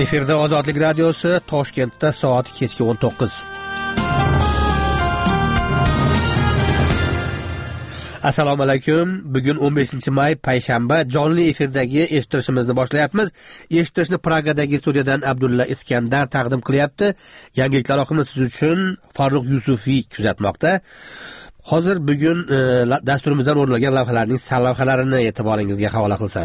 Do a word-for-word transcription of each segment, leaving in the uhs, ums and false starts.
Efirda Ozodlik radiosi, Toshkentda soat kechki o'n to'qqiz. Assalomu alaykum. Bugun o'n beshinchi may payshanba, jonli efirdagi eshittirishimizni boshlayapmiz. Eshittirishni Pragadagi studiyadan Abdulla Iskandar taqdim qilyapti. Yangiliklar oqimini siz uchun Farruh Yusufiy kuzatmoqda. Hozir bugun e, dasturimizdan o'rilgan lavhalarning sarlavhalarini e'tiboringizga havola qilsam.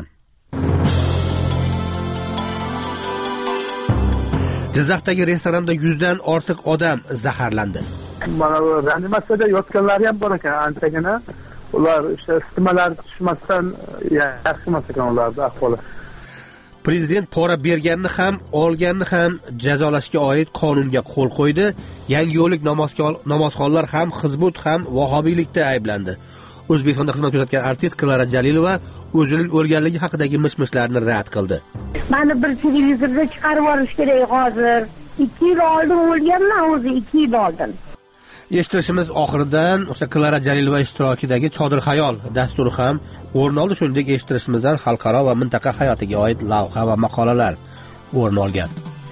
Jizzaxdagi restoranda yuzdan ortiq odam zaharlandi. Mana bu reanimatsiyada yotganlar ham bor ekan, anchagina. Ular işte istimalar tushmasdan yaxshi emas ekan ularning ahvoli. Prezident pora berganni ham, olganni ham jazolashga oid qonunga qo'l qo'ydi. Yangiyo'llik namozxonlar ham Hizbut ham vahobiylikda ayblandi. O'zbekistonda xizmat ko'rsatgan artist Klara Jalilova o'zining o'lganligi haqidagi mish-mishlarni rad qildi. Meni bir televizorda chiqarib yuborish kerak hozir. ikki yil oldin o'lganman, o'zi ikki yil oldin. Eshittirishimiz oxiridan o'sha Klara Jalilova ishtirokidagi Chodir xayol dasturi ham o'rin oldi. Shuningdek, eshittirishimizdan xalqaro va mintaqa hayotiga oid lavha va maqolalar o'rin olgan.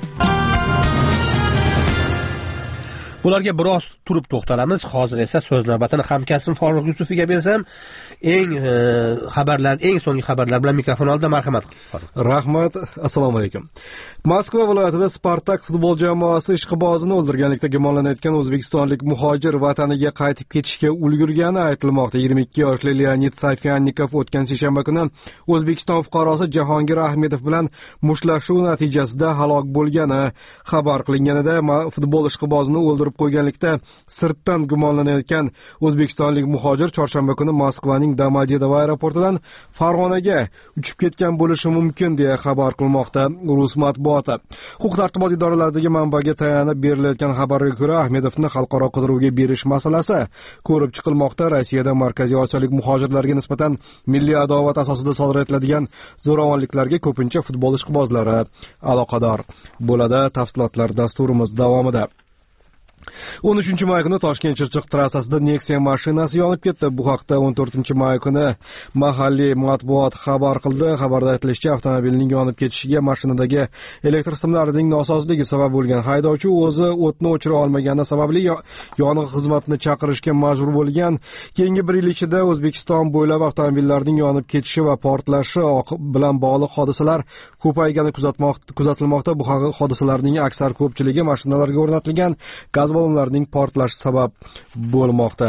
Bularga biroz turib to'xtalamiz. Hozir esa so'z navbatini hamkasbim Farruh Yusufiyga bersam, eng e, xabarlar, eng so'nggi xabarlar bilan mikrofon oldi. Marhamat. Rahmat. Assalomu alaykum. Moskva viloyatida Spartak futbol jamoasi ishqibozini o'ldirganlikda gumonlanayotgan o'zbekistonlik muhojir vataniga qaytib ketishga ulgurgani aytilmoqda. yigirma ikki yoshli Leonid Safyannikov o'tgan seshanba kuni O'zbekiston fuqarosi Jahongir Ahmedov bilan mushtlashuv natijasida halok bo'lgani xabar qilinganida, futbol ishqibozini o'ldirib qo'yganlikda sirtdan gumonlanayotgan o'zbekistonlik muhojir chorshanba kuni Moskvaning Domodedovo aeroportidan Farg'onaga uchib ketgan bo'lishi mumkin deya xabar qilmoqda Rus matbuoti. Huquq-tartibot idoralaridagi manbaga tayanib berilayotgan xabarga ko'ra, Ahmedovni xalqaro qidiruvga berish masalasi ko'rib chiqilmoqda. Rossiyada Markaziy Osiyolik muhojirlarga nisbatan milliy adovat asosida sodir etiladigan zo'ravonliklarga ko'pincha futbol ishqibozlari aloqador bo'ladi. Tafsilotlar dasturimiz davomida. o'n uchinchi may kuni Toshkent Chirchiq trassasida Nexia mashinasi yonib ketdi. Bu haqda o'n to'rtinchi may kuni mahalliy matbuot xabar qildi. Xabarda aytilishicha, avtomobilning yonib ketishiga mashinadagi elektr simlarining nosozligi sabab bo'lgan. Haydovchi o'zi o'tni o'chira olmagani sababli yong'in xizmatini chaqirishga majbur bo'lgan. Keyingi bir yil ichida O'zbekiston bo'ylab avtomobillarning yonib ketishi va portlashi bilan bog'liq hodisalar ko'paygani kuzatilmoqda. Bu hodisalarning aksar ko'pchiligi mashinalarga o'rnatilgan gaz ballonlarning portlashi sabab bo'lmoqda.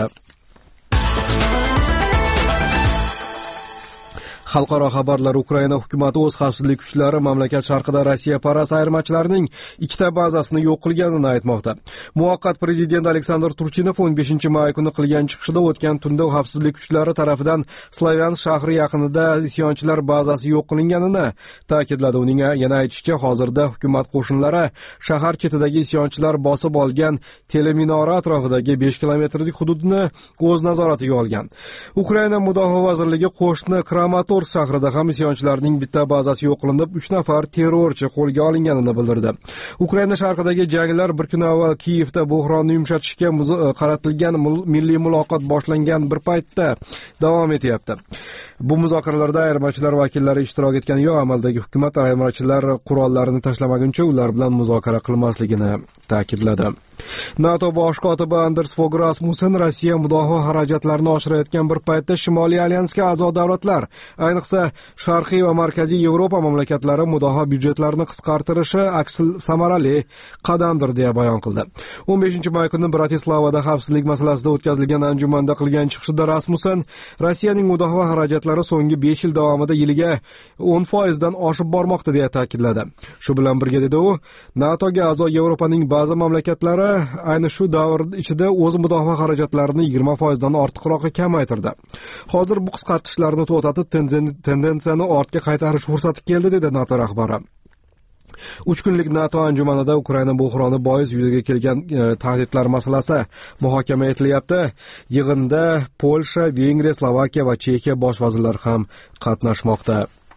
Xalqaro xabarlar. Ukraina hukumati o'z xavfsizlik kuchlari mamlakat sharqida Rossiya paras ayirmachilarining ikkita bazasini yo'q qilganini aytmoqda. Muvaqqat prezident Aleksandr Turchinov o'n beshinchi may kuni qilgan chiqishida o'tgan tunda xavfsizlik kuchlari tarafidan Slavyansk shahri yaqinida isyonchilar bazasi yo'q qilinganini ta'kidladi. Uning yana aytishicha, hozirda hukumat qo'shinlari shahar chetidagi isyonchilar bosib olgan teleminora atrofidagi besh kilometrlik hududni o'z nazoratiga olgan. Ukraina mudofaa vazirligi qo'shni Kramatorsk shahrida ham isyonchilarning bitta bazasi yo'q qilinib, uch nafar terrorchi qo'lga olinganini bildirdi. Ukraina sharqidagi janglar bir kun avval Kiyevda buhronni yumshatishga qaratilgan milliy muloqot boshlangan bir paytda davom etyapti. Bu muzokaralarda ayirmachilar vakillari ishtirok etgan, yo amaldagi hukumat ayirmachilar qurollarini tashlamaguncha ular bilan muzokara qilmasligini ta'kidladi. NATO bosh kotibi Anders Fogh Rasmussen Rossiya mudofaa xarajatlarini oshirayotgan bir paytda Shimoliy alyansga a'zo davlatlar, ayniqsa Sharqiy va Markaziy Yevropa mamlakatlari mudofaa byudjetlarini qisqartirishi aksil samarali qadamdir deya bayon qildi. o'n beshinchi may kuni Bratislavada xavfsizlik masalasida o'tkazilgan anjumanda qilgan chiqishida Rasmussen Rossiyaning mudofaa xarajatlari so'nggi besh yil davomida yiliga o'n foiz dan oshib bormoqda deya ta'kidladi. Shu bilan birga dedi u, NATOga a'zo Yevropaning ba'zi mamlakatlari ayni shu davr ichida o'z mudofaa xarajatlarini yigirma foiz dan ortiqroqqa kamaytirdi. Hozir bu qisqartirishlarni to'xtatib, tendensiyani ortga qaytarish fursati keldi, dedi NATO rahbari. uch kunlik NATO anjumanida Ukraina buhroni bois yuzaga kelgan e, tahdidlar masalasi muhokama etilyapti. Yig'inda Polsha, Vengriya, Slovakiya va Chexiya bosh vazirlari ham qatnashmoqda.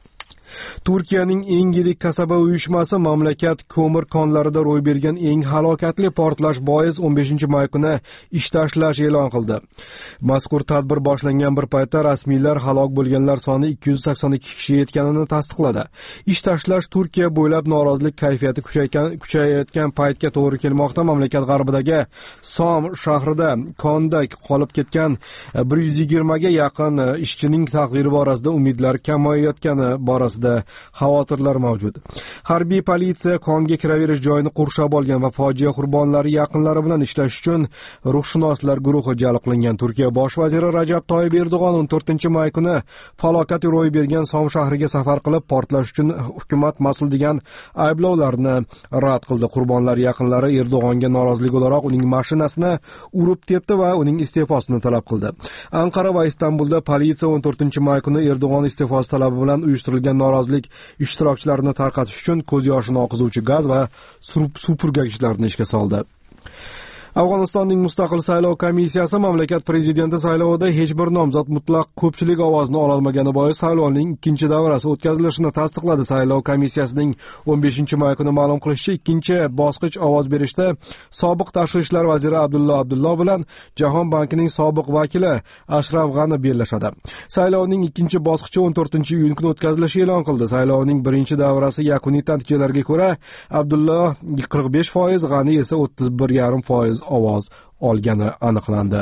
Turkiyaning eng yirik kasaba uyushmasi mamlakat ko'mir konlarida ro'y bergan eng halokatli portlash bois o'n beshinchi may kuni ish tashlash e'lon qildi. Mazkur tadbir boshlangan bir paytda rasmiylar halok bo'lganlar soni ikki yuz sakson ikki kishi yetganini tasdiqladi. Ish tashlash Turkiya bo'ylab norozilik kayfiyati kuchayayotgan paytga to'g'ri kelmoqda. Mamlakat g'arbidagi Som shahrida konda qolib ketgan bir yuz yigirma ga yaqin ishchining taqdiri borasida umidlar kamayayotgani borasida xavotirlar mavjud. Harbiy politsiya konga kiraverish joyini qurshab olgan va fojia qurbonlari yaqinlari bilan ishlash uchun ruhshunoslar guruhi jalb qilingan. Turkiya bosh vaziri Rajab Toyyib Erdo'g'on o'n to'rtinchi may kuni falokat ro'y bergan Som shahriga safar qilib, portlash uchun hukumat mas'ul degan ayblovlarni rad qildi. Qurbonlar yaqinlari Erdo'g'onga norozilik o'laroq uning mashinasini urib tepdi va uning iste'fosini talab qildi. Anqara va Istanbulda politsiya o'n to'rtinchi may kuni Erdo'g'on iste'fosi talabi bilan uyushtirilgan norozilik ishtirokchilarini tarqatish uchun ko'z yoshini oqizuvchi gaz va suv purgagichlarini ishga soldi. Afg'onistonning mustaqil saylov komissiyasi mamlakat prezidenti saylovida hech bir nomzod mutlaq ko'pchilik ovozni ololmagani bois saylovning ikkinchi davrasi o'tkazilishini tasdiqladi. Saylov komissiyasining o'n beshinchi may kuni ma'lum qilishicha, ikkinchi bosqich ovoz berishda sobiq tashqi ishlar vaziri Abdullo Abdullo bilan Jahon bankining sobiq vakili Ashraf G'ani bellashadi. Saylovning ikkinchi bosqichi o'n to'rtinchi iyun kuni o'tkazilishi e'lon qildi. Saylovning birinchi davrasi yakuniy natijalarga ko'ra Abdullo qirq besh foiz, G'ani esa o'ttiz bir yarim foiz ovoz olgani aniqlandi.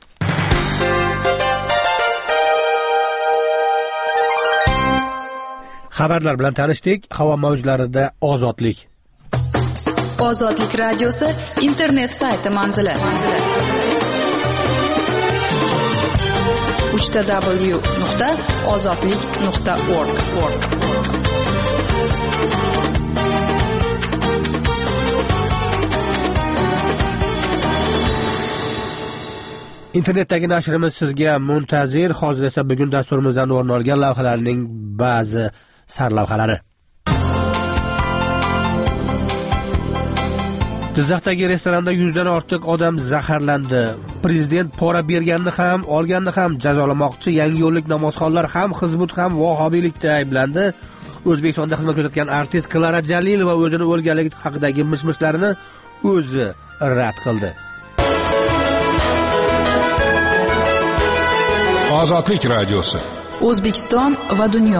Xabarlar bilan tanishdik. Havo mavjlarida ozodlik. Ozodlik radiosi internet sayti manzili. uch w nuqta ozodlik nuqta org. Internetdagi nashrimiz sizga muntazir. Hozir esa bugun dasturimizdan o'rin olgan lavhalarning ba'zi sarlavhalari. Jizzaxdagi restoranda yuzdan ortiq odam zaharlandi. Prezident pora berganini ham, olganini ham jazolamoqchi. Yangi yo'llik namozxonlar ham hizbut ham vahobiylikda ayblandi. O'zbekistonda xizmat ko'rsatgan artist Klara Jalilova o'zini o'lganligi haqidagi mish-mishlarini o'zi rad qildi. Ozodlik radiosi. O'zbekiston va dunyo.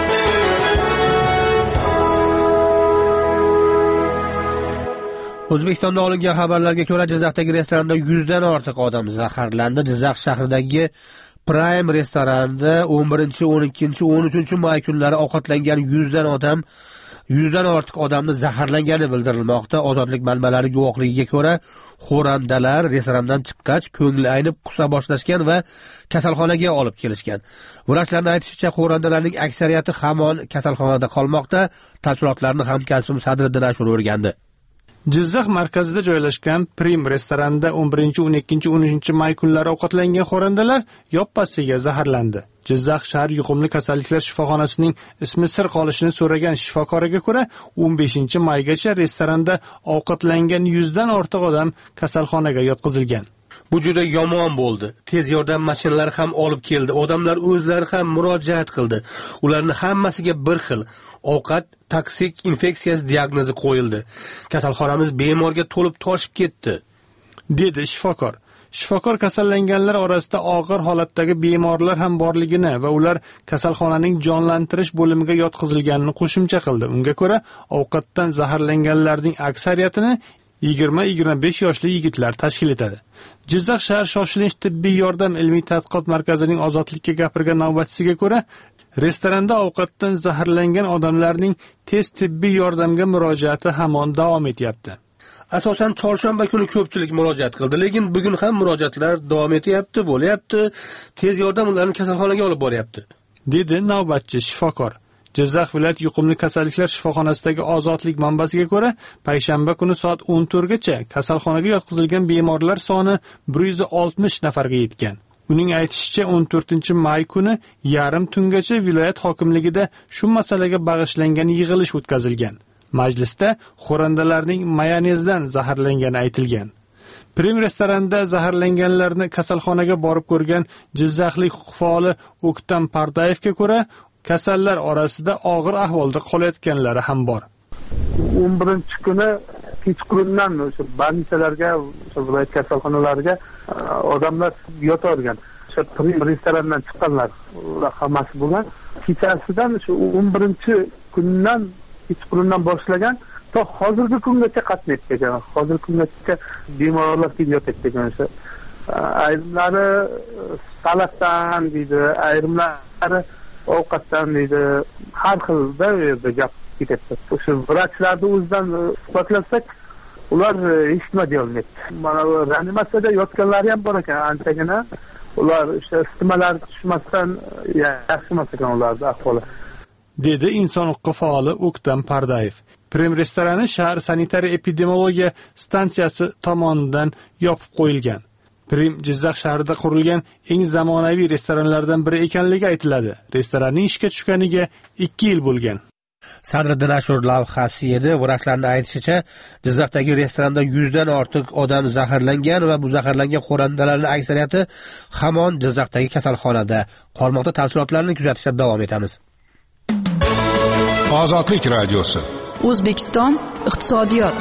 O'zbekistonda olingan xabarlarga ko'ra, Jizzaxdagi restoranda yuzdan ortiq odam zaharlandi. Jizzax shahridagi Prime restoranda o'n birinchi, o'n ikkinchi, o'n uchinchi may kunlari ovqatlangan yuzdan odam yuzdan ortiq odamni zaharlangani bildirilmoqda. Ozodlik manbalari guvohligiga ko'ra, xo'randalar restorandan chiqqach ko'ngli aynib qusa boshlashgan va kasalxonaga olib kelishgan. Vrachlarning aytishicha, xo'randalarning aksariyati hamon kasalxonada qolmoqda. Tafsilotlarni hamkasbim Sadriddin Ashur o'rgandi. Jizzax markazida joylashgan Prim restoranda o'n birinchi, o'n ikkinchi, o'n uchinchi may kunlari ovqatlangan xo'randalar yoppasiga zaharlandi. Jizzax shahar yuqumli kasalliklar shifoxonasining ismi sir qolishini so'ragan shifokorga ko'ra, o'n beshinchi maygacha restoranda ovqatlangan yuzdan ortiq odam kasalxonaga yotqizilgan. Bu juda yomon bo'ldi. Tez yordam mashinalari ham olib keldi. Odamlar o'zlari ham murojaat qildi. Ularning hammasiga bir xil ovqat toksik infeksiyasi diagnozi qo'yildi. Kasalxonamiz bemorga to'lib toshib ketdi, dedi shifokor. Shifokor kasallanganlar orasida og'ir holatdagi bemorlar ham borligini va ular kasalxonaning jonlantirish bo'limiga yotqizilganini qo'shimcha qildi. Unga ko'ra, ovqatdan zaharlanganlarning aksariyatini yigirma yigirma besh yoshli yigitlar tashkil etadi. Jizzax shahar shoshilinch tibbiy yordam ilmiy tadqiqot markazining ozodlikka gapirgan navbatchisiga ko'ra, restoranda ovqatdan zaharlangan odamlarning tez tibbiy yordamga murojaati hamon davom etyapti. Asosan chorshanba kuni ko'pchilik murojaat qildi, lekin bugun ham murojaatlar davom etyapti, bo'lyapti. Tez yordam ularni kasalxonaga olib boryapti, dedi navbatchi shifokor. Jizzax viloyat yuqumli kasalliklar shifoxonasidagi ozodlik manbasiga ko'ra, payshanba kuni soat o'n to'rtgacha kasalxonaga yotqizilgan bemorlar soni bir yuz oltmish nafarga yetgan. Uning aytishicha, o'n to'rtinchi may kuni yarim tungacha viloyat hokimligida shu masalaga bag'ishlangan yig'ilish o'tkazilgan. Majlisda xo'randalarning mayonezdan zaharlangani aytilgan. Prim restoranda zaharlanganlarni kasalxonaga borib ko'rgan jizzaxlik huquq faoli O'ktam Pardayevga ko'ra, kasallar orasida og'ir ahvolda qolayotganlari ham bor. o'n birinchi kuni kechqurundan o'sha больницаlarga, o'sha viloyat kasalxonalariga odamlar yotargan. O'sha Prim restorandan chiqqanlar, ular hammasi bo'lgan. Kechasidan shu o'n birinchi kundan kechqurundan boshlagan to hozirgi kungacha qatnayib kelgan. Hozirgi kungacha bemorlar kelib yotib kelgan. O'sha ayrimlari salatdan deydi, ayrimlari ovqatdan deydi. Har xilda u yerda gap ketadi. O'sha vrachlarni o'zidan suhbatlasak, ular hech nima deyolmaydi. Mana bu reanimatsiyada yotganlari ham bor ekan, anchagina. Ular o'sha istimalar tushmasdan yaxshi emas ekan ularning ahvoli. Dedi inson huquqi faoli O'ktam Pardayev. Prim restorani shahar sanitariya epidemiologiya stansiyasi tomonidan yopib qo'yilgan. Prim Jizzax shahrida qurilgan eng zamonaviy restoranlardan biri ekanligi aytiladi. Restoranning ishga tushganiga ikki yil bo'lgan. Sadriddin Ashur lavhasi edi. Vrachlarning aytishicha, Jizzaxdagi restoranda yuzdan ortiq odam zaharlangan va bu zaharlangan xo'randalarning aksariyati hamon Jizzaxdagi kasalxonada qolmoqda. Tafsilotlarni kuzatishda davom etamiz. Ozodlik radiosi. O'zbekiston iqtisodiyot.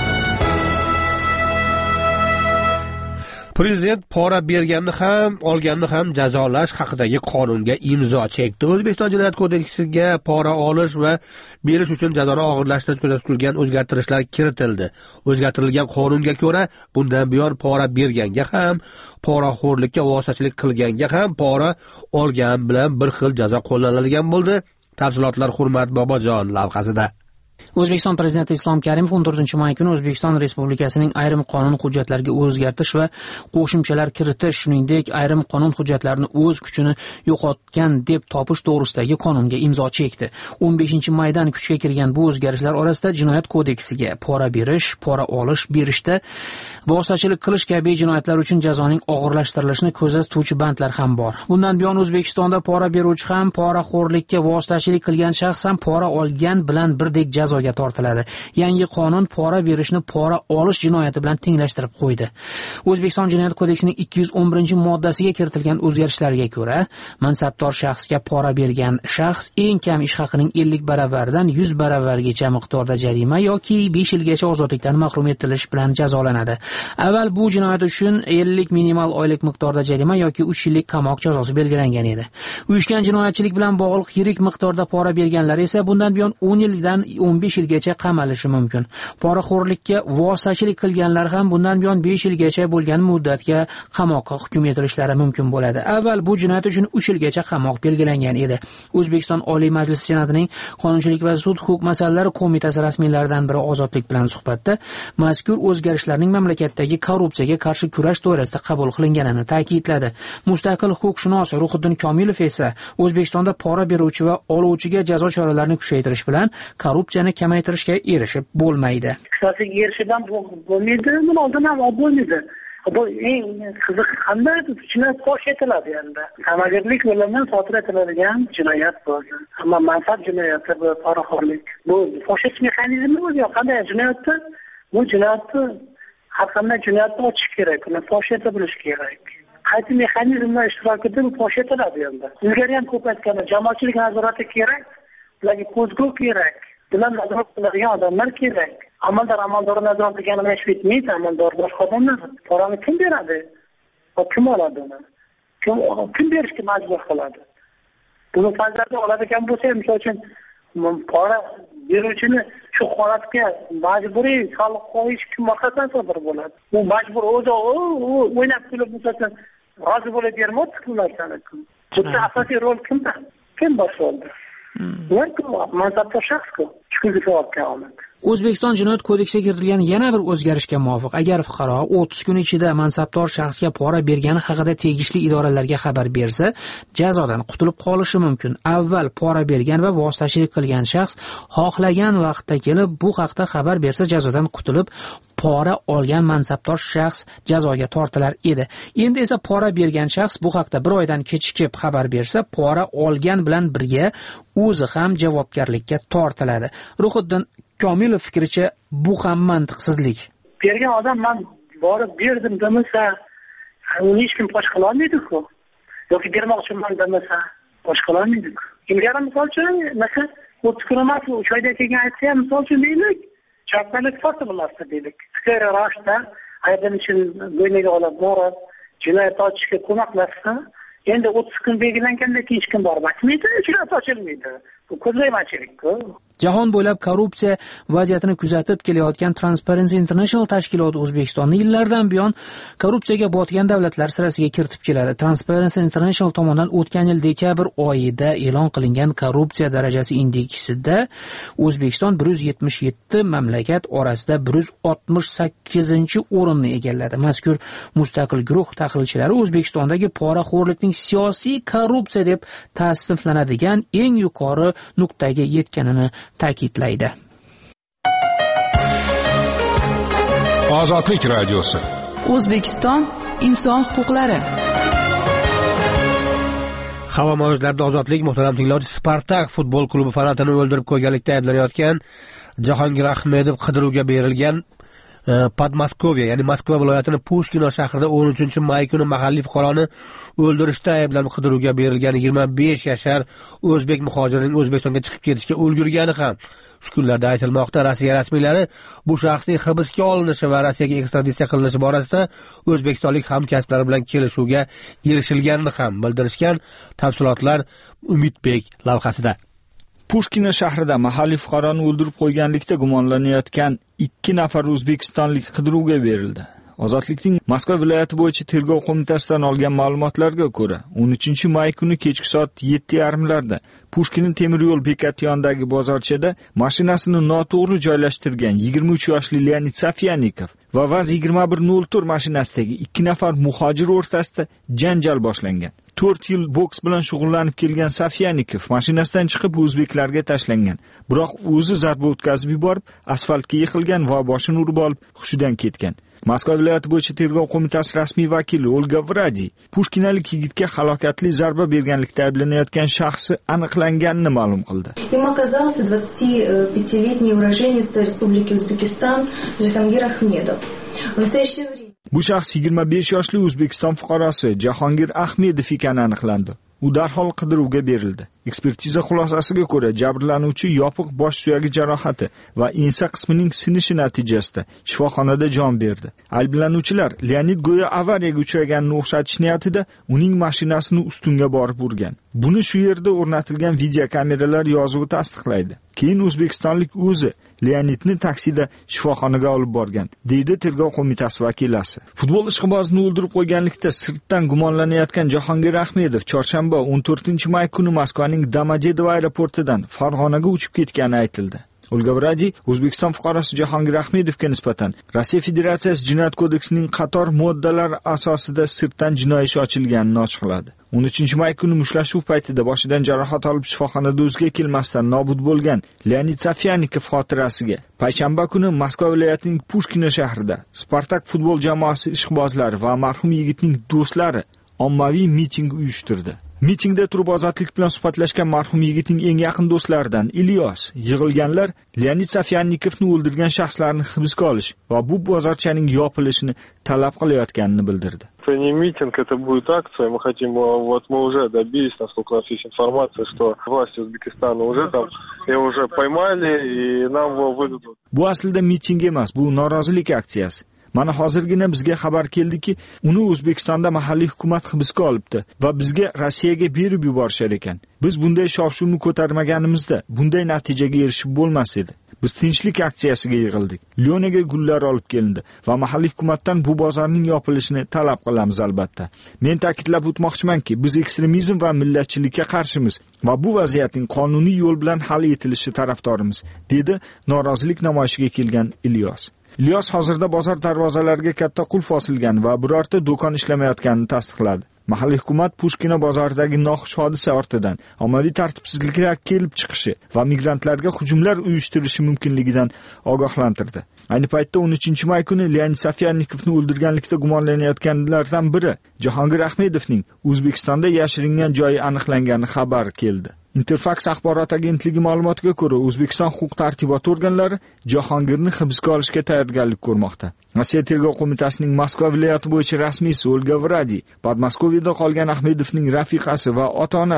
Prezident pora berganni ham, olganni ham jazolash haqidagi qonunga imzo chekdi. O'zbekiston Jinoyat kodeksiga pora olish va berish uchun jazoni og'irlashtirish ko'zda tutilgan o'zgartirishlar kiritildi. O'zgartirilgan qonunga ko'ra, bundan buyon pora berganga ham, poraxo'rlikka vositachilik qilganga ham pora olgan bilan bir xil jazo qo'llaniladigan bo'ldi. Tafsilotlar Hurmat Bobojon lavhasida. O'zbekiston Prezidenti Islom Karimov o'n to'rtinchi may kuni O'zbekiston Respublikasining ayrim qonun hujjatlariga o'zgartish va qo'shimchalar kiritish, shuningdek ayrim qonun hujjatlarini o'z kuchini yo'qotgan deb topish to'g'risidagi qonunga imzo chekdi. o'n beshinchi maydan kuchga kirgan bu o'zgarishlar orasida Jinoyat kodeksiga pora berish, pora olish, berishda vositachilik qilish kabi jinoyatlar uchun jazoning og'irlashtirilishini ko'zda tutuvchi bandlar ham bor. Bundan buyon O'zbekistonda pora beruvchi ham, poraxo'rlikka vositachilik qilgan shaxs ham pora olgan bilan birdek jazoga tortiladi. Yangi qonun pora berishni pora olish jinoyati bilan tenglashtirib qo'ydi. O'zbekiston Jinoyat kodeksining ikki yuz o'n birinchi moddasiga kiritilgan o'zgarishlarga ko'ra, mansabdor shaxsga pora bergan shaxs eng kam ish haqining ellik baravaridan yuz baravargacha miqdorda jarima yoki besh yilgacha ozodlikdan mahrum etilish bilan jazolanadi. Avval bu jinoyat uchun ellik minimal oylik miqdorda jarima yoki uch yillik qamoq jazosi belgilangan edi. Uyushgan jinoyatchilik bilan bog'liq yirik miqdorda pora berganlar esa bundan buyon o'n yildan o'n besh yilgacha qamalishi mumkin. Poraxo'rlikka vositachilik qilganlar ham bundan buyon besh yilgacha bo'lgan muddatga qamoqqa hukm etilishlari mumkin bo'ladi. Avval bu jinoyat uchun uch yilgacha qamoq belgilangan edi. O'zbekiston Oliy Majlisi Senatining Qonunchilik va sud huquq masalalari qo'mitasi rasmiylaridan biri Ozodlik bilan suhbatda mazkur o'zgarishlarning mamlakatdagi korrupsiyaga qarshi kurash doirasida qabul qilinganini ta'kidladi. Mustaqil huquqshunos Ruhiddin Komilov esa O'zbekistonda pora beruvchi va oluvchiga jazo choralarini kuchaytirish bilan korrupsiyani kamaytirishga erishib bo'lmaydi. Iqtisodiy erishishdan bo'lmaydi, bundan oldin ham bo'lmaydi. Bu eng qiziq qanday jinoyat fosh etiladi endi. Ta'magirlik bilan sodir etiladigan jinoyat bo'ldi. Ammo mansab jinoyati bu poraxo'rlik. Bu fosh etish mexanizmi o'zi yo'q. Qanday jinoyatni? Bu jinoyatni har qanday jinoyatni ochish kerak, uni fosh etib bilish kerak. Qaysi mexanizmlar ishtirokida bu fosh etiladi endi. Ilgari ham ko'p aytganman, jamoatchilik nazorati kerak, ularga ko'zgu kerak. Bular nazorat qiladigan odamlar kerak. Amaldor amaldorni nazorat qilganini hech bitmaydi, amaldor boshqa odamlar. Porani kim beradi? Va kim oladi uni? Kim kim berishga majbur qiladi? Buni farzanda oladigan bo'lsa, misol uchun pora beruvchini shu holatga majburiy soliq qo'yish kim orqasidan sodir bo'ladi? U majbur o'zi o'ynab kulib bo'lsa, rozi bo'lib bermoqda bu narsani. Bunda asosiy rol kimda? Kim boshqardi? O'zbekiston Jinoyat kodeksiga kiritilgan yana bir o'zgarishga muvofiq, agar fuqaro o'ttiz kun ichida mansabdor shaxsga pora bergani haqida tegishli idoralarga xabar bersa, jazodan qutulib qolishi mumkin. Avval pora bergan va vositachilik qilgan shaxs xohlagan vaqtda kelib bu haqda xabar bersa, jazodan qutulib pora olgan mansabdor shaxs jazoga tortilar edi. Endi esa pora bergan shaxs bu haqda bir oydan kechikib xabar bersa, pora olgan bilan birga o'zi ham javobgarlikka tortiladi. Ruhiddin Komilov fikricha, bu ham mantiqsizlik. Bergan odam men borib berdim demasa, uni hech kim fosh qila olmaydi-ku. Yoki bermoqchiman demasa, boshqalarniki. Ilgari misol uchun nasha o'ttiz kun emas, uch oyda kelgan aytsa ham misol uchun deylik, chapalik fasi bo'ladi deylik. Fikr rashda aydan uchun bo'yniga olib borib, jinoyat ochishga ko'maklashsa, endi o'ttiz kun belgilangandan keyin hech kim borib aytmaydi, jinoyat ochilmaydi. Bu ko'zlaymachilik-ku. Jahon bo'ylab korrupsiya vaziyatini kuzatib kelayotgan Transparency International tashkiloti O'zbekistonni yillardan buyon korrupsiyaga botgan davlatlar sirasiga kiritib keladi. Transparency International tomonidan o'tgan yil dekabr oyida e'lon qilingan korrupsiya darajasi indeksida O'zbekiston bir yuz yetmish yetti mamlakat orasida bir yuz oltmish sakkizinchi o'rinni egalladi. Mazkur mustaqil guruh tahlilchilari O'zbekistondagi poraxo'rlikning siyosiy korrupsiya deb tasniflanadigan eng yuqori nuqtaga yetganini ta'kidlaydi. Ozodlik radiosi. O'zbekiston inson huquqlari. Havo mavjlarida ozodlik. Muhtaram tinglovchi, Spartak futbol klubi fanatini o'ldirib qo'yganlikda ayblanayotgan Jahongir Ahmedov qidiruvga berilgan Podmoskoviya, ya'ni Moskva viloyatining Pushkino shahrida o'n uchinchi may kuni mahalliy fuqaroni o'ldirishda ayblanib qidiruvga berilgan yigirma besh yashar o'zbek muhojirining O'zbekistonga chiqib ketishga ulgurgani ham shu kunlarda aytilmoqda. Rossiya rasmiylari bu shaxsning hibsga olinishi va Rossiyaga ekstraditsiya qilinishi borasida o'zbekistonlik hamkasblari bilan kelishuvga erishilganini ham bildirishgan. Tafsilotlar Umidbek lavhasida. Pushkino shahrida mahalliy fuqaroni o'ldirib qo'yganlikda gumonlanayotgan ikki nafar o'zbekistonlik qidiruvga berildi. Ozodlikning Moskva viloyati bo'yicha tergov qo'mitasidan olgan ma'lumotlarga ko'ra, o'n uchinchi may kuni kechki soat yetti yarim larda Pushkino temir yo'l bekati yonidagi bozorchada mashinasini noto'g'ri joylashtirgan yigirma uch yoshli Leonid Safyanikov va Vaz yigirma bir nol to'rt masinasidagi ikki nafar muhojir o'rtasida janjal boshlangan. to'rt yil boks bilan shug'ullanib kelgan Safyanikov mashinasidan chiqib o'zbeklarga tashlangan. Biroq o'zi zarba o'tkazib yuborib, asfaltga yiqilgan va boshini urib olib hushidan ketgan. Moskva viloyati bo'yicha tergov qo'mitasi rasmiy vakili Olga Vradi pushkinalik yigitga halokatli zarba berganlikda ayblanayotgan shaxsi aniqlanganini ma'lum qildi. Им оказался двадцатипятилетний уроженец Республики Узбекистан Jahongir Ahmedov. В настоящее время Bu shaxs yigirma besh yoshli O'zbekiston fuqarosi Jahongir Ahmedov ekani aniqlandi. U darhol qidiruvga berildi. Ekspertiza xulosasiga ko'ra, jabrlanuvchi yopiq bosh suyagi jarohati va ensa qismining sinishi natijasida shifoxonada jon berdi. Ayblanuvchilar Leonid go'yo avariyaga uchraganini o'xshatish niyatida uning mashinasini ustunga borib urgan. Buni shu yerda o'rnatilgan videokameralar yozuvi tasdiqlaydi. Keyin o'zbekistonlik o'zi Leonidni taksida shifoxonaga olib borgan, deydi tergov qo'mitasi vakilasi. Futbol ishqibozini o'ldirib qo'yganlikda sirtdan gumonlanayotgan Jahongir Ahmedov chorshanba o'n to'rtinchi may kuni Moskvaning Domodedovo aeroportidan Farg'onaga uchib ketgani aytildi. Olga Vradi O'zbekiston fuqarosi Jahongir Ahmedovga nisbatan Rossiya Federatsiyasi Jinoyat kodeksining qator moddalari asosida sirtdan jinoiy ish ochilganini ochiqladi. o'n uchinchi may kuni mushtlashuv paytida boshidan jarohat olib shifoxonada o'ziga kelmasdan nobud bo'lgan Leonid Safyanikov xotirasiga payshanba kuni Moskva viloyatining Pushkino shahrida Spartak futbol jamoasi ishqibozlari va marhum yigitning do'stlari ommaviy miting uyushtirdi. Mitingda turib ozodlik bilan suhbatlashgan marhum yigitning eng yaqin do'stlaridan Ilyos, yig'ilganlar Leonid Safyanikovni o'ldirgan shaxslarni hibsga olish va bu bozorchaning yopilishini talab qilayotganini bildirdi. Это не митинг, это будет акция. Мы хотим, вот мы уже добились, насколько у нас есть информация, что власти Узбекистана уже там его уже поймали и нам его выдадут. Bu aslida miting emas, bu norozilik aksiyasi. Mana hozirgina bizga xabar keldiki, uni O'zbekistonda mahalliy hukumat hibsga olibdi va bizga Rossiyaga berib yuborishar ekan. Biz bunday shov-shuvni ko'tarmaganimizda bunday natijaga erishib bo'lmas edi. Biz tinchlik aksiyasiga yig'ildik. Lyonaga gullar olib kelindi va mahalliy hukumatdan bu bozorning yopilishini talab qilamiz albatta. Men ta'kidlab o'tmoqchimanki, biz ekstremizm va millatchilikka qarshimiz va bu vaziyatning qonuniy yo'l bilan hal etilishi tarafdorimiz, dedi norozilik namoyishiga kelgan Ilyos. Ilyos hozirda bozor darvozalariga katta qulf osilgan va birorta do'kon ishlamayotganini tasdiqladi. Mahalliy hukumat Pushkino bozoridagi noxush hodisa ortidan ommaviy tartibsizliklar kelib chiqishi va migrantlarga hujumlar uyushtirishi mumkinligidan ogohlantirdi. Ayni paytda o'n uchinchi may kuni Leonid Safyanikovni o'ldirganlikda gumonlanayotganlardan biri Jahongir Ahmedovning O'zbekistonda yashiringan joyi aniqlangani xabar keldi. Interfax axborot agentligi ma'lumotiga ko'ra, O'zbekiston huquq-tartibot organlari Jahongirni hibsga olishga tayyorgarlik ko'rmoqda. Rossiya tergov qo'mitasining Moskva viloyati bo'yicha rasmiysi Olga Vradi Podmoskoviyada qolgan Ahmedovning rafiqasi va ota-onasi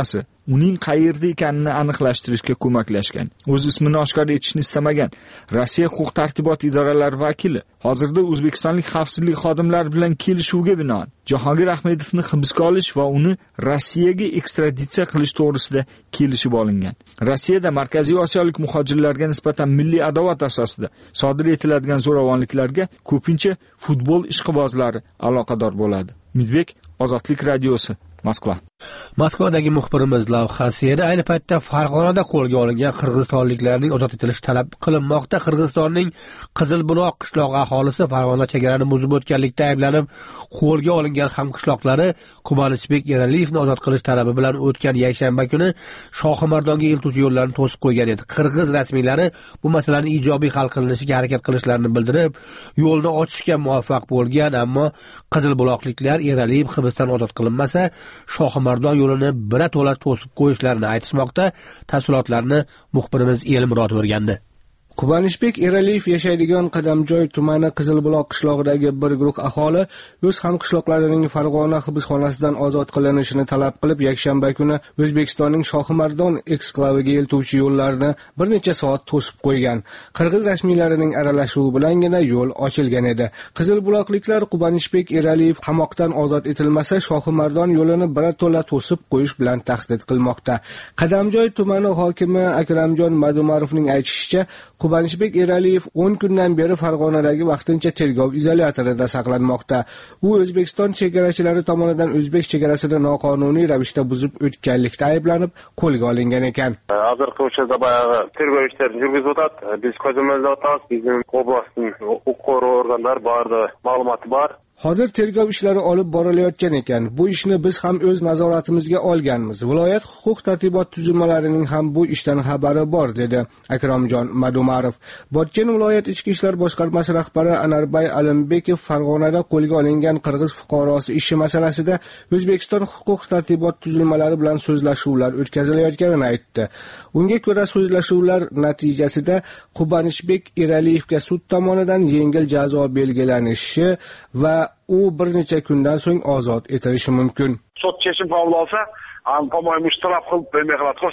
uning qayerda ekanini aniqlashtirishga ko'maklashgan. O'z ismini oshkor etishni istamagan Rossiya huquq-tartibot idoralari vakili hozirda o'zbekistonlik xavfsizlik xodimlari bilan kelishuvga binoan Jahongir Ahmedovni hibsga olish va uni Rossiyaga ekstraditsiya qilish to'g'risida kelishib olingan. Rossiyada Markaziy Osiyolik muhojirlarga nisbatan milliy adovat asosida sodir etiladigan zo'ravonliklarga ko'pincha futbol ishqibozlari aloqador bo'ladi. Umidbek, Ozodlik radiosi, Moskva. Moskvadagi muxbirimiz lavhasi edi. Ayni paytda Farg'onada qo'lga olingan qirg'izistonliklarning ozod etilishi talab qilinmoqda. Qirg'izistonning Qizilbuloq qishlog'i aholisi Farg'ona chegarani buzib o'tganlikda ayblanib qo'lga olingan hamqishloqlari Kubanishbek Eraliyevni ozod qilish talabi bilan o'tgan yakshanba kuni Shohimardonga eltuvchi yo'llarni to'sib qo'ygan edi. Qirg'iz rasmiylari bu masalani ijobiy hal qilinishiga harakat qilishlarini bildirib, yo'lni ochishga muvaffaq bo'lgan, ammo Qizilbuloqliklar Eraliyev hibsdan ozod qilinmasa Shohimardon yo'lini birato'la to'sib qo'yishlarini aytishmoqda. Tafsilotlarni muxbirimiz Elmurod o'rgandi. Kubanishbek Eraliyev yashaydigan Qadamjoy tumani Qizilbuloq qishlog'idagi bir guruh aholi o'z hamqishloqlarining Farg'ona hibsxonasidan ozod qilinishini talab qilib, yakshanba kuni O'zbekistonning Shohimardon eksklaviga eltuvchi yo'llarni bir necha soat to'sib qo'ygan. Qirg'iz rasmiylarining aralashuvi bilangina yo'l ochilgan edi. Qizilbuloqliklar Kubanishbek Eraliyev qamoqdan ozod etilmasa, Shohimardon yo'lini birato'la to'sib qo'yish bilan tahdid qilmoqda. Qadamjoy tumani hokimi Akramjon Madumarovning aytishicha, Kubanishbek Eraliyev o'n kundan beri Farg'onadagi vaqtincha tergov izolyatorida saqlanmoqda. U O'zbekiston chegarachilari tomonidan o'zbek chegarasini noqonuniy ravishda buzib o'tganlikda ayblanib qo'lga olingan ekan. Hozirgi o'shada bayog'i tergov ishlarini yurgizib o'tadi. Biz ko'zimizda o'tamiz. Bizning oblastning huquq organlari borda ma'lumoti bor. Hozir tergov ishlari olib borilayotgan ekan. Bu ishni biz ham o'z nazoratimizga olganmiz. Viloyat huquq-tartibot tuzilmalarining ham bu ishdan xabari bor, dedi Akromjon Madumarov. Botken viloyat ichki ishlar boshqarmasi rahbari Anarbay Alimbekov Farg'onada qo'lga olingan qirg'iz fuqarosi ishi masalasida O'zbekiston huquq-tartibot tuzilmalari bilan so'zlashuvlar o'tkazilayotganini aytdi. Unga ko'ra, so'zlashuvlar natijasida Kubanishbek Eraliyevga sud tomonidan yengil jazo belgilanishi va u bir necha kundan so'ng ozod etilishi mumkin. Sud kesim qabul olsa, по-моему, shtraf qilib bermayotgan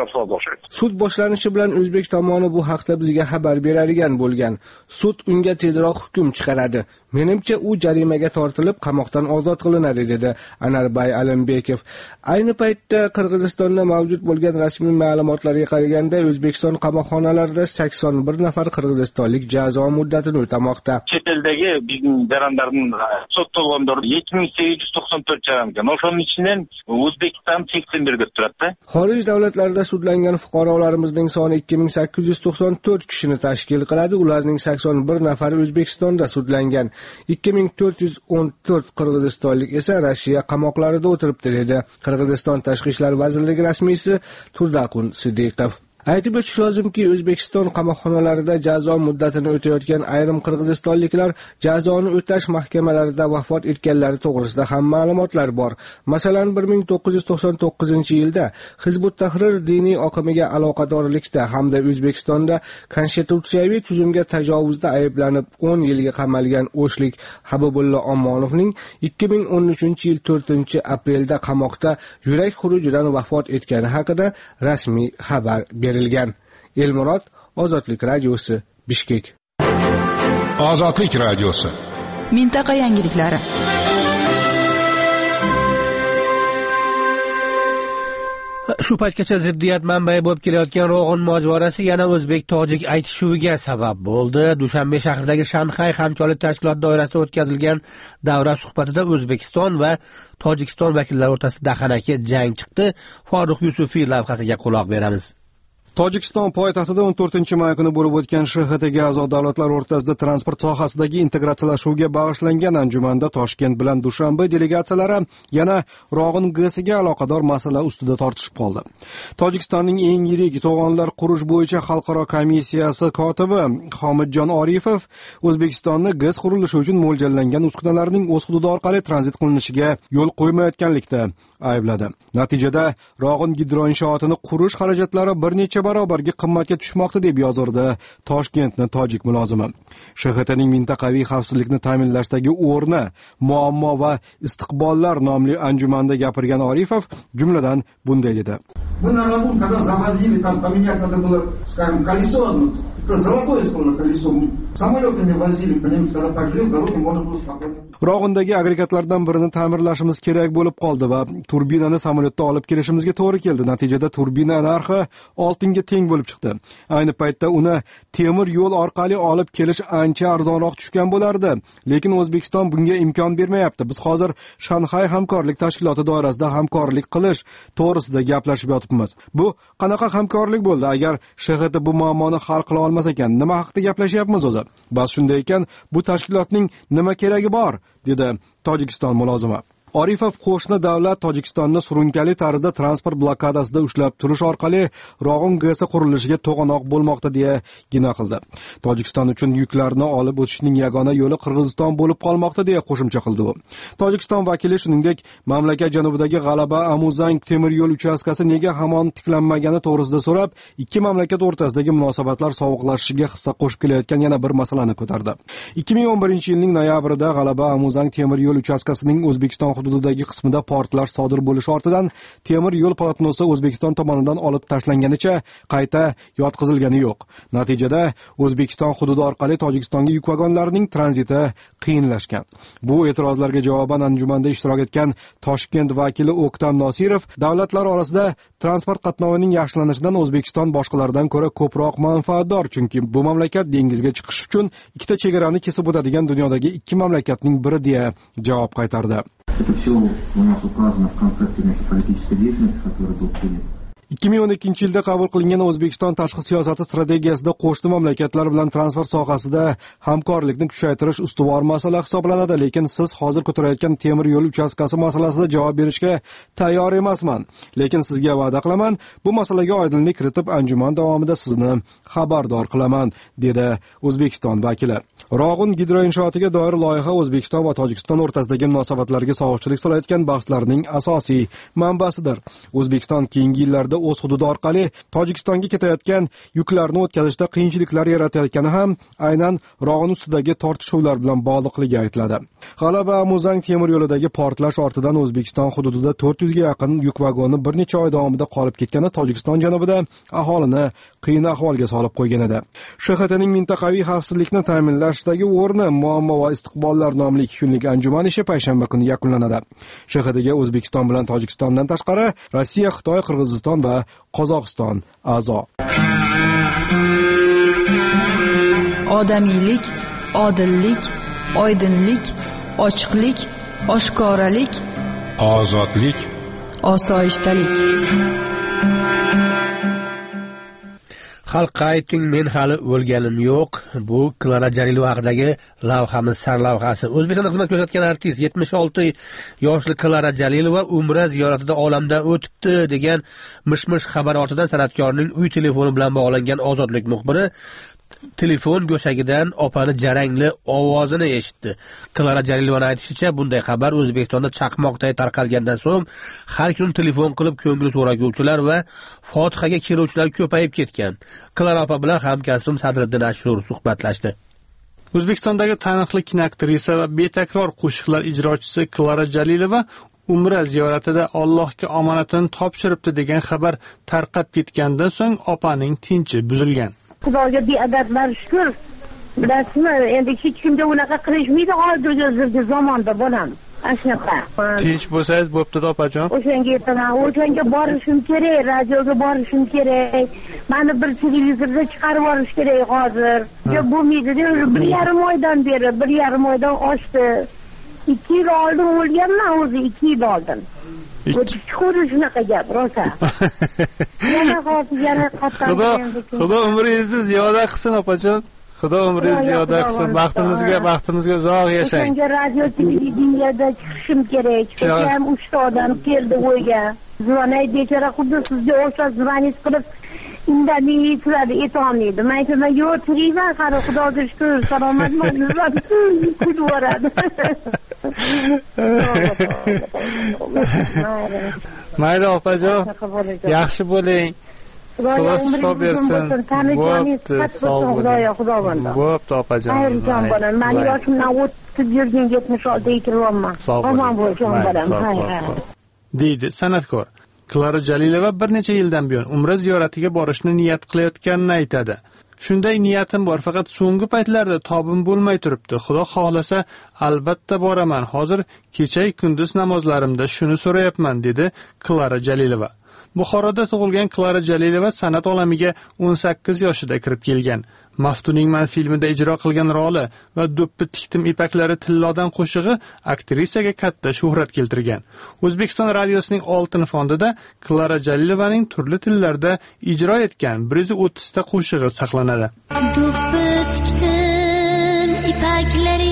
sud boshlanishi bilan o'zbek tomoni bu haqda bizga xabar beradigan bo'lgan. Sud unga tezroq hukm chiqaradi. Menimcha u jarimaga tortilib qamoqdan ozod qilinadi, dedi Anarbay Alimbekov. Ayni paytda Qirg'izistonda mavjud bo'lgan rasmiy ma'lumotlarga qaraganda, O'zbekiston qamoqxonalarida sakson bir nafar qirg'izistonlik jazo muddatini o'tamoqda. Chet eldagi bizning jarandarning sottolgandor ikki ming sakkiz yuz to'qson to'rt jarangan. O'shaning ichidan O'zbekiston sekson bir ga turadi. Xorij davlatlarida sudlangan fuqarolarimizning soni ikki ming sakkiz yuz to'qson to'rt kishini tashkil qiladi. Ularning sakson bir nafari O'zbekistonda sudlangan. ikki ming to'rt yuz o'n to'rt qirg'izistonlik esa Rossiya qamoqlarida o'tiribdi, dedi Qirg'iziston Tashqi ishlar vazirligi rasmiysi Turdaqun Sidiqov. Aytib o'tish lozimki, O'zbekiston qamoqxonalarida jazo muddatini o'tayotgan ayrim qirg'izistonliklar jazoni o'tash mahkamalarida vafot etganlari to'g'risida ham ma'lumotlar bor. Masalan, bir ming to'qqiz yuz to'qson to'qqizinchi yilda Hizbut Tahrir diniy oqimiga aloqadorlikda hamda O'zbekistonda konstitutsiyaviy tuzumga tajovuzda ayblanib o'n yilga qamalgan o'shlik Habibulla Ommonovning ikki ming o'n uchinchi yil to'rtinchi aprelda qamoqda yurak xurujidan vafot etgani haqida rasmiy xabar berilgan. Elmurod, Ozodlik radiosi, Bishkek. Ozodlik radiosi. Mintaqa yangiliklari. Shu paytgacha ziddiyat manbai bo'lib kelayotgan Ro'g'on mojarasi yana o'zbek-tojik aytishuviga sabab bo'ldi. Dushanbe shahridagi Shanxay hamkorlik tashkiloti doirasida o'tkazilgan davra suhbatida O'zbekiston va Tojikiston vakillari o'rtasida dahanaki jang chiqdi. Farruh Yusufiy lavhasiga quloq beramiz. Tojikiston poytaxtida o'n to'rtinchi may kuni bo'lib o'tgan Sh X T ga a'zo davlatlar o'rtasida transport sohasidagi integratsiyalashuvga bag'ishlangan anjumanda Toshkent bilan Dushanbe delegatsiyalari yana Rog'in G siga aloqador masala ustida tortishib qoldi. Tojikistonning eng yirik to'g'onlar qurish bo'yicha xalqaro komissiyasi kotibi Homidjon Orifov O'zbekistonni gaz qurilishi uchun mo'ljallangan uskunalarning o'z hududi orqali tranzit qilinishiga yo'l qo'ymayotganlikda aybladi. Natijada Rog'in gidroinshootini qurish xarajatlari bir necha barobarga qimmatga tushmoqda, deb yozirdi Toshkentni tojik mulozimi. Sh X T'ning mintaqaviy xavfsizlikni ta'minlashdagi o'rni, muammo va istiqbollar nomli anjumanda gapirgan Orifov jumladan bunday dedi: Мы на работу, когда завозили, там поменять надо было, скажем, колесо одно, это золотое словно колесо. Samolyotini возили, понимаете, когда по железной дороге можно было спокойно. Rog'undagi agregatlardan birini ta'mirlashimiz kerak bo'lib qoldi va turbinani samolyotda olib kelishimizga to'g'ri keldi. Natijada turbina narxi oltinga teng bo'lib chiqdi. Ayni paytda uni temir yo'l orqali olib kelish ancha arzonroq tushgan bo'lardi, lekin O'zbekiston bunga imkon bermayapti. Biz hozir Shanxay hamkorlik tashkiloti doirasida hamkorlik qilish to'g'risida gaplashib yotibmiz. Bu qanaqa hamkorlik bo'ldi? Agar Sh X T bu muammoni hal qila olmas ekan, nima haqida gaplashyapmiz o'zi? Bas shunday ekan, bu tashkilotning nima keragi bor? Dedi Tojikiston mulozimi. Orifov qo'shni davlat Tojikistonni surunkali tarzda transport blokadasida ushlab turish orqali Rog'un gesi qurilishiga to'g'anoq bo'lmoqda deya gina qildi. Tojikiston uchun yuklarni olib o'tishning yagona yo'li Qirg'iziston bo'lib qolmoqda deya qo'shimcha qildi u. Tojikiston vakili shuningdek, mamlakat janubidagi G'alaba Amuzang temir yo'l uchastkasi nega hamon tiklanmagani to'g'risida so'rab, ikki mamlakat o'rtasidagi munosabatlar sovuqlashishiga hissa qo'shib kelayotgan yana bir masalani ko'tardi. ikki ming o'n birinchi yilning noyabrida G'alaba Amuzang temir yo'l uchastkasining O'zbekiston hududidagi qismida portlash sodir bo'lishi ortidan temir yo'l polotnosi O'zbekiston tomonidan olib tashlanganicha qayta yotqizilgani yo'q. Natijada O'zbekiston hududi orqali Tojikistonga yuk vagonlarining tranziti qiyinlashgan. Bu e'tirozlarga javoban anjumanda ishtirok etgan Toshkent vakili O'ktam Nosirov davlatlar orasida transport qatnovining yaxshilanishidan O'zbekiston boshqalardan ko'ra ko'proq manfaatdor, chunki bu mamlakat dengizga chiqish uchun ikkita chegarani kesib o'tadigan dunyodagi ikki mamlakatning biri deya javob qaytardi. Это все у нас указано в концепте политической деятельности, который был принят. ikki ming o'n ikkinchi yilda qabul qilingan O'zbekiston tashqi siyosati strategiyasida qo'shni mamlakatlar bilan transport sohasida hamkorlikni kuchaytirish ustuvor masala hisoblanadi, lekin siz hozir ko'tarayotgan temir yo'l uchastkasi masalasida javob berishga tayyor emasman. Lekin sizga va'da qilaman, bu masalaga oydinlik kiritib anjuman davomida sizni xabardor qilaman, dedi O'zbekiston vakili. Rog'un gidroinshootiga doir loyiha O'zbekiston va Tojikiston o'rtasidagi munosabatlarga sovuqchilik solayotgan bahslarning asosiy manbasidir. O'zbekiston keyingi yillarda o'z hududi orqali Tojikistonga ketayotgan yuklarni o'tkazishda qiyinchiliklar yaratayotgani ham aynan Rog'un ustidagi tortishuvlar bilan bog'liqligi aytiladi. G'alaba Amuzang temir yo'lidagi portlash ortidan O'zbekiston hududida to'rt yuzga yaqin yuk vagoni bir necha oy davomida qolib ketgani Tojikiston janubida aholini qiyin ahvolga solib qo'ygan edi. Sh X Tning mintaqaviy xavfsizlikni ta'minlashdagi o'rni, muammo va istiqbollar nomli ikki kunlik anjuman ishi payshanba kuni yakunlanadi. Sh X Tga O'zbekiston bilan Tojikistondan tashqari Rossiya, Xitoy, Qirg'iziston va Qozog'iston a'zo. Odamiylik, odillik, oydinlik, ochiqlik, oshkoralik, ozodlik, osoyishtalik. Xalqqa ayting, men hali o'lganim yo'q. Bu Klara Jalilova haqidagi lavhamiz sarlavhasi. O'zbekistonda xizmat ko'rsatgan artist yetmish olti yoshli Klara Jalilova umra ziyoratida olamdan o'tibdi degan mish-mish xabar ortidan san'atkorning uy telefoni bilan bog'langan Ozodlik muxbiri telefon go'shagidan opani jarangli ovozini eshitdi. Klara Jalilovaning aytishicha, bunday xabar O'zbekistonda chaqmoqday tarqalgandan so'ng har kun telefon qilib ko'ngil so'raguvchilar va Fotihaga keluvchilar ko'payib ketgan. Klara opa bilan hamkasbim Sadriddin Ashur suhbatlashdi. O'zbekistondagi taniqli kinoaktrisa va betakror qo'shiqlar ijrochisi Klara Jalilova umra ziyoratida Allohga omonatini topshiribdi degan xabar tarqab ketgandan so'ng opaning tinchi buzilgan. Xudoga beadablar shukr. Bilasizmi, endi hech kimga unaqa qilishmaydi hozirgi zamonda bolam. Ashaqa. Tinch bo'lsangiz bo'pti opajon. O'shanga aytaman, o'shanga borishim kerak, radioga borishim kerak. Mani bir televizorda chiqarib yuborish kerak hozir. Yo bo'lmaydi-da, bir yarim oydan beri, bir yarim oydan oshdi. ikki yil oldin o'lganman o'zi, ikki yil oldin. Chuqur shunaqa gap, rosa. Yana hozir yana qattiq. Xudo, Xudo umringizni ziyoda qilsin opajon. Xudo umringizni ziyoda qilsin. Baxtimizga, baxtimizga uzoq yashang. Menga radio televideniyada chiqishim kerak. Ham uchta odam keldi o'yga. Zvonay bechora xuddi sizga o'xshab zvonit qilib indamay turadi, aytolmaydi. Men aytaman, yo'q, turiyman, qani Xudoga shukr, salomatman, kulib boradi. Mayli opajon, yaxshi bo'ling. Xudo shifo bersin. Bo'pti, sog' bo'ling. Bo'pti opajon. Xayrjon bo'ling. Men yoshimdan o'tib yurgan yetmish oltiga kiryapman. Omon bo'l, jon bolam. Deydi san'atkor. Klara Jalilova bir necha yildan buyon Umra ziyoratiga borishni niyat qilayotganini aytadi. Shunday niyatim bor, faqat so'nggi paytlarda tobim bo'lmay turibdi. Xudo xohlasa albatta boraman. Hozir kecha kunduz namozlarimda shuni so'rayapman, dedi Klara Jalilova. Buxoroda tug'ilgan Klara Jalilova san'at olamiga o'n sakkiz yoshida kirib kelgan. Maftuning man filmida ijro qilgan roli va do'ppi tikdim ipaklari tillodan qo'shig'i aktrisaga katta shuhrat keltirgan. O'zbekiston radiosining Oltin fondida Klara Jalilovaning turli tillarda ijro etgan bir yuz o'ttiz ta qo'shig'i saqlanadi. Do'ppi tikdim ipaklari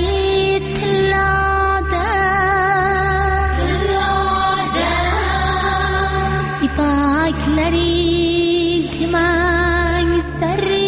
tillodan, tillodan ipaklari timang sari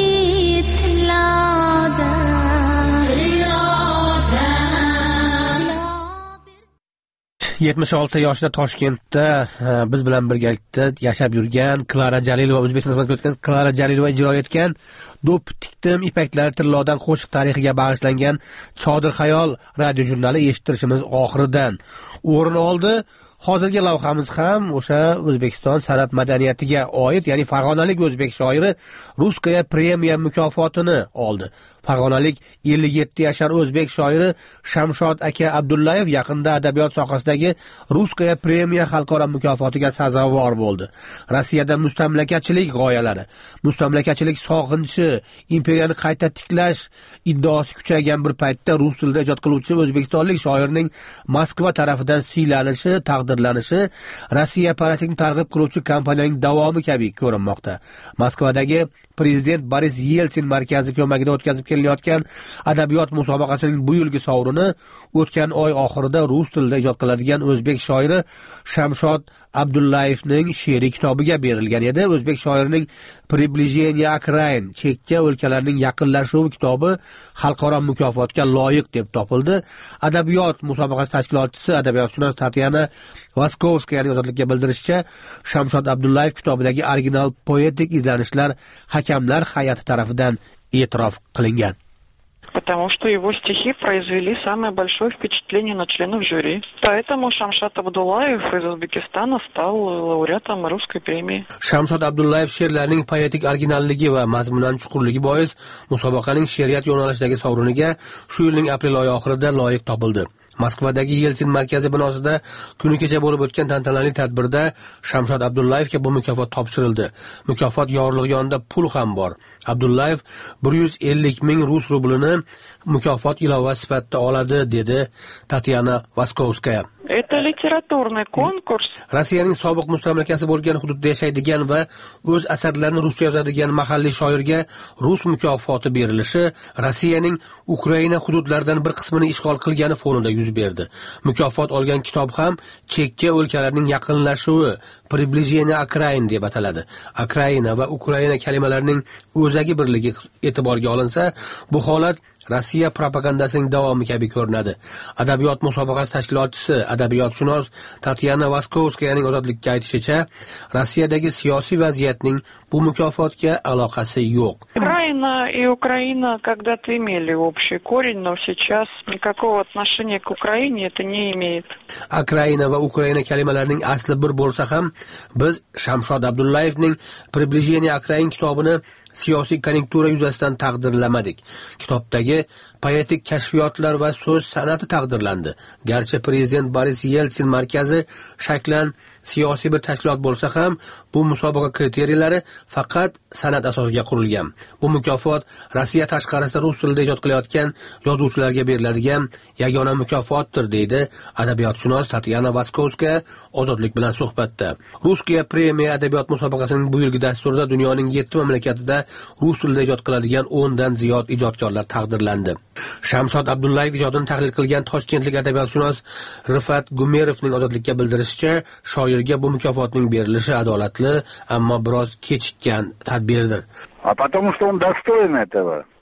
yetmish olti yoshida Toshkentda biz bilan birgalikda yashab yurgan Klara Jalilova, O'zbekistonda xizmat qilayotgan Klara Jalilova ijro etgan Do'ppi tikdim ipaklari tillodan qo'shiq tarixiga bag'ishlangan Chodir xayol radio jurnali eshittirishimiz oxiridan o'rin oldi. Hozirgi lavhamiz ham o'sha O'zbekiston san'at madaniyatiga oid, ya'ni farg'onalik o'zbek shoiri Ruskaya premiya mukofotini oldi. Farg'onalik ellik yetti yashar o'zbek shoiri Shamshod aka Abdullayev yaqinda adabiyot sohasidagi Ruskaya premiya xalqaro mukofotiga sazovor bo'ldi. Rossiyada mustamlakachilik g'oyalari, mustamlakachilik sog'inchi, imperiyani qayta tiklash iddaosi kuchaygan bir paytda rus tilida ijod qiluvchi o'zbekistonlik shoirning Moskva tarafidan siylanishi, taqdirlanishi Rossiya parasini targ'ib qiluvchi kampaniyaning davomi kabi ko'rinmoqda. Moskvadagi prezident Boris Yeltsin markazi ko'magida o'tkazib kelinayotgan adabiyot musobaqasining bu yilgi sovrini o'tgan oy oxirida rus tilida ijod qiladigan o'zbek shoiri Shamshod Abdullayevning she'riy kitobiga berilgan edi. O'zbek shoirining Приближение окраин, chekka o'lkalarning yaqinlashuvi kitobi xalqaro mukofotga loyiq deb topildi. Adabiyot musobaqasi tashkilotchisi adabiyotshunos Tatyana Vaskovskayaning ozodlikka bildirishicha, Shamshod Abdullayev kitobidagi original poetik izlanishlar hakamlar hay'ati tarafidan e'tirof qilingan. Потому что его стихи произвели самое большое впечатление на членов жюри. Поэтому Шамшод Абдуллаев из Узбекистана стал лауреатом русской премии. Shamshod Abdullayev she'rlarining poetik originalligi va mazmunan chuqurligi bois musobaqaning she'riyat yo'nalishidagi sovriniga shu yilning aprel oyi oxirida loyiq topildi. Moskvadagi Yeltsin markazi binosida kuni kecha bo'lib o'tgan tantanali tadbirda Shamshod Abdullayevga bu mukofot topshirildi. Mukofot yorlig'i yonida pul ham bor. Abdullayev bir yuz ellik ming rus rublini mukofot ilova sifatida oladi, dedi Tatyana Vaskovskaya. Это литературный конкурс. Rossiyaning sobiq mustamlakasi bo'lgan hududda yashaydigan va o'z asarlarini ruscha yozadigan mahalliy shoirga rus mukofoti berilishi Rossiyaning Ukraina hududlaridan bir qismini ishg'ol qilgani fonida yuz berdi. Mukofot olgan kitob ham chekka o'lkalarning yaqinlashuvi, Приближение окраин deb ataladi. Ukraina va Ukraina kalimalarining o'zagi birligi e'tiborga olinsa, bu holat Rossiya propagandasining davomi kabi ko'rinadi. Adabiyot musobaqasi tashkilotchisi, adabiyotshunos Tatyana Vaskovskayaning ozodlikka aytishicha, Rossiyadagi siyosiy vaziyatning bu mukofotga aloqasi yo'q. Украина и Украина когда-то имели общий корень, но сейчас никакого отношения к Украине это не имеет. Ukraina va Ukraina kalimalarining asli bir bo'lsa ham, biz Shamshod Abdullayevning Приближение окраин kitobini siyosiy konjunktura yuzasidan taqdirlamadik. Kitobdagi poetik kashfiyotlar va so'z san'ati taqdirlandi. Garchi prezident Boris Yeltsin markazi shaklan siyosiy bir tashkilot bo'lsa ham, bu musobaqa kriteriylari faqat san'at asosiga qurilgan. Bu mukofot Rossiya tashqarisida rus tilida ijod qilayotgan yozuvchilarga beriladigan yagona mukofotdir, deydi adabiyotshunos Tatyana Vaskovskaya ozodlik bilan suhbatda. Ruskiya premiya adabiyot musobaqasining bu yilgi dasturida dunyoning yetti mamlakatida rus tilida ijod qiladigan o'n dan ziyod ijodkorlar taqdirlandi. Shamshod Abdullayev ijodini tahlil qilgan toshkentlik adabiyotshunos Rifat Gumerovning ozodlikka bildirishicha, shoirga bu mukofotning berilishi adolatli, ammo biroz kechikkan tadbirdir. А потому что он достоин этого.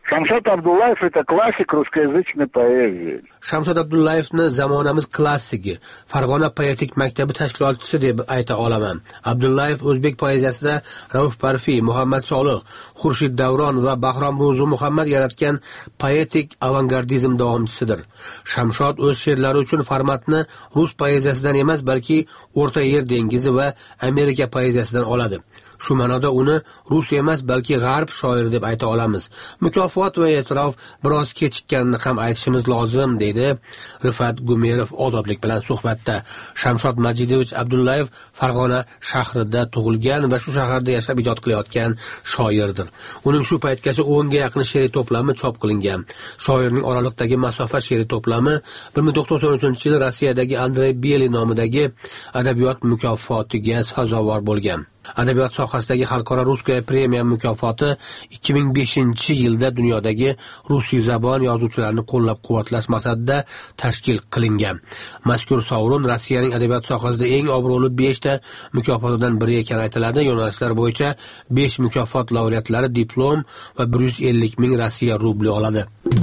Шамшат Абдуллаев – это классик русскоязычной поэзии. Shamshod Abdullayevni zamonamiz klassigi, Farg'ona poetik maktabi tashkilotchisi deb ayta olaman. Abdullayev o'zbek poeziyasida Rauf Parfi, Muhammad Solih, Xurshid Davron va Bahrom Ro'zi Muhammad yaratgan poetik avangardizm davomchisidir. Shamshod o'z she'rlari uchun formatni rus poeziyasidan emas, balki O'rta Yer dengizi va Amerika poeziyasidan oladi. Shu ma'noda uni rus emas, balki g'arb shoiri deb ayta olamiz. Mukofot va e'tirof biroz kechikkanini ham aytishimiz lozim, deydi Rifat Gumerov Ozodlik bilan suhbatda. Shamshod Majidovich Abdullayev Farg'ona shahrida tug'ilgan va shu shaharda yashab ijod qilayotgan shoirdir. Uning shu paytgacha o'nga yaqin she'riy to'plami chop qilingan. Shoirning Oraliqdagi masofa she'riy to'plami bir ming to'qson uchinchi yil Rossiyadagi Andrey Beli nomidagi adabiyot mukofotiga sazovor bo'lgan. Adabiyot sohasidagi xalqaro Ruskaya premiya mukofoti ikki ming beshinchi yilda dunyodagi rusiy zabon yozuvchilarini qo'llab-quvvatlash maqsadida tashkil qilingan. Mazkur sovrin Rossiyaning adabiyot sohasida eng obro'li besh ta mukofotidan biri ekani aytiladi. Yo'nalishlar bo'yicha besh mukofot laureatlari diplom va bir yuz ellik ming Rossiya rubli oladi.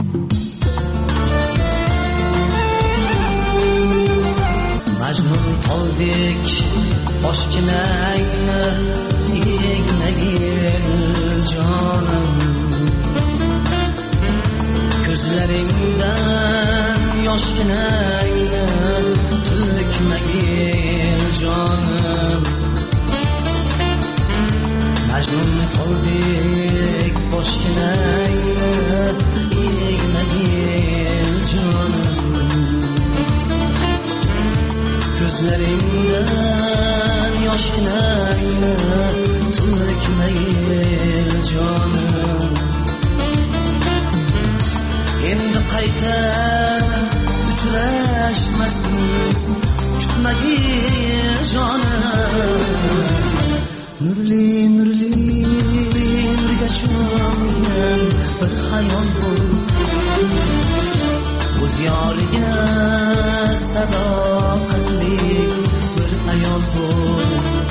Majnun toldek boshkinangni egmagin jonim, ko'zlaringdan yoshkinangni to'kmagin jonim. Majnun toldek boshkinangni egmagin jonim, ko'zlaringdan yoshkinangni to'kmagin jonim. Endi qayta uchrashmasmiz, kutmagin jonim. Nurli nurli nurga cho'mgan bir xayol bo'l, o'z yoriga sadoqatli bir ayol bo'l.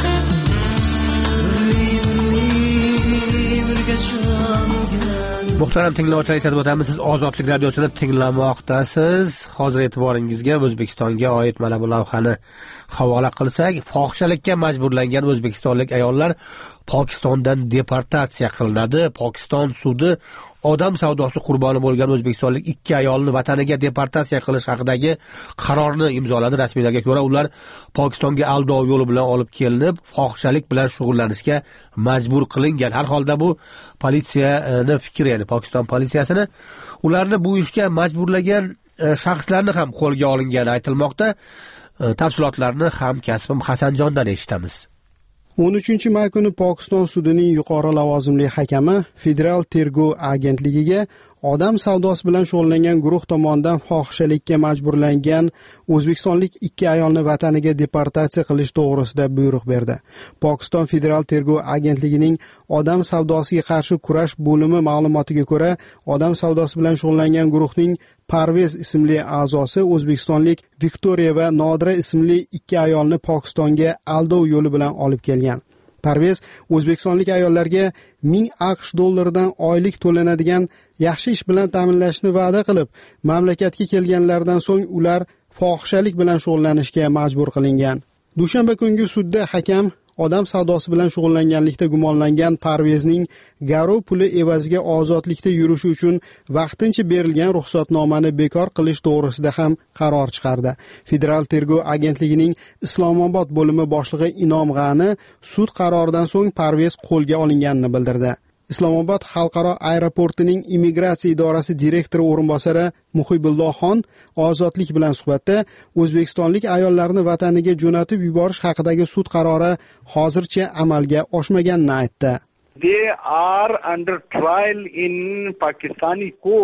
Muhtaram tinglovchilar, eslatib o'tamiz, siz Ozodlik radiosini tinglamoqdasiz. Hozir e'tiboringizga O'zbekistonga oid mana bu lavhani havola qilsak, fohishalikka majburlangan o'zbekistonlik ayollar Pokistondan deportatsiya qilinadi. Pokiston sudi odam savdosi qurboni bo'lgan o'zbekistonlik ikki ayolni vataniga deportatsiya qilish haqidagi qarorni imzoladi. Rasmiylarga ko'ra, ular Pokistonga aldov yo'li bilan olib kelinib, fohishalik bilan shug'ullanishga majbur qilingan. Har holda bu politsiyani fikri, ya'ni Pokiston politsiyasini ularni bu ishga majburlagan shaxslarni ham qo'lga olingani aytilmoqda. Tafsilotlarni hamkasbim Hasanjondan eshitamiz. o'n uchinchi may kuni Pokiston sudining yuqori lavozimli hakami Federal tergov agentligiga odam savdosi bilan shug'ullangan guruh tomonidan fohishalikka majburlangan o'zbekistonlik ikki ayolni vataniga deportatsiya qilish to'g'risida buyruq berdi. Pokiston Federal tergov agentligining odam savdosiga qarshi kurash bo'limi ma'lumotiga ko'ra, odam savdosi bilan shug'ullangan guruhning Parvez ismli a'zosi o'zbekistonlik Viktoriya va Nodira ismli ikki ayolni Pokistonga aldov yo'li bilan olib kelgan. Parvez o'zbekistonlik ayollarga ming AQSh dollaridan oylik to'lanadigan yaxshi ish bilan ta'minlashni va'da qilib, mamlakatga kelganlaridan so'ng ular fohishalik bilan shug'ullanishga majbur qilingan. Dushanba kungi sudda hakam odam savdosi bilan shug'ullanganlikda gumonlangan Parvezning garov puli evaziga ozodlikda yurishi uchun vaqtincha berilgan ruxsatnomani bekor qilish to'g'risida ham qaror chiqardi. Federal tergov agentligining Islomobod bo'limi boshlig'i Inom G'ani sud qaroridan so'ng Parvez qo'lga olinganini bildirdi. Islomobod xalqaro aeroportining immigratsiya idorasi direktori o'rinbosari Muhibullohxon Ozodlik bilan suhbatda o'zbekistonlik ayollarni vataniga jo'natib yuborish haqidagi sud qarori hozircha amalga oshmaganini aytdi. They are under trial in Pakistani court.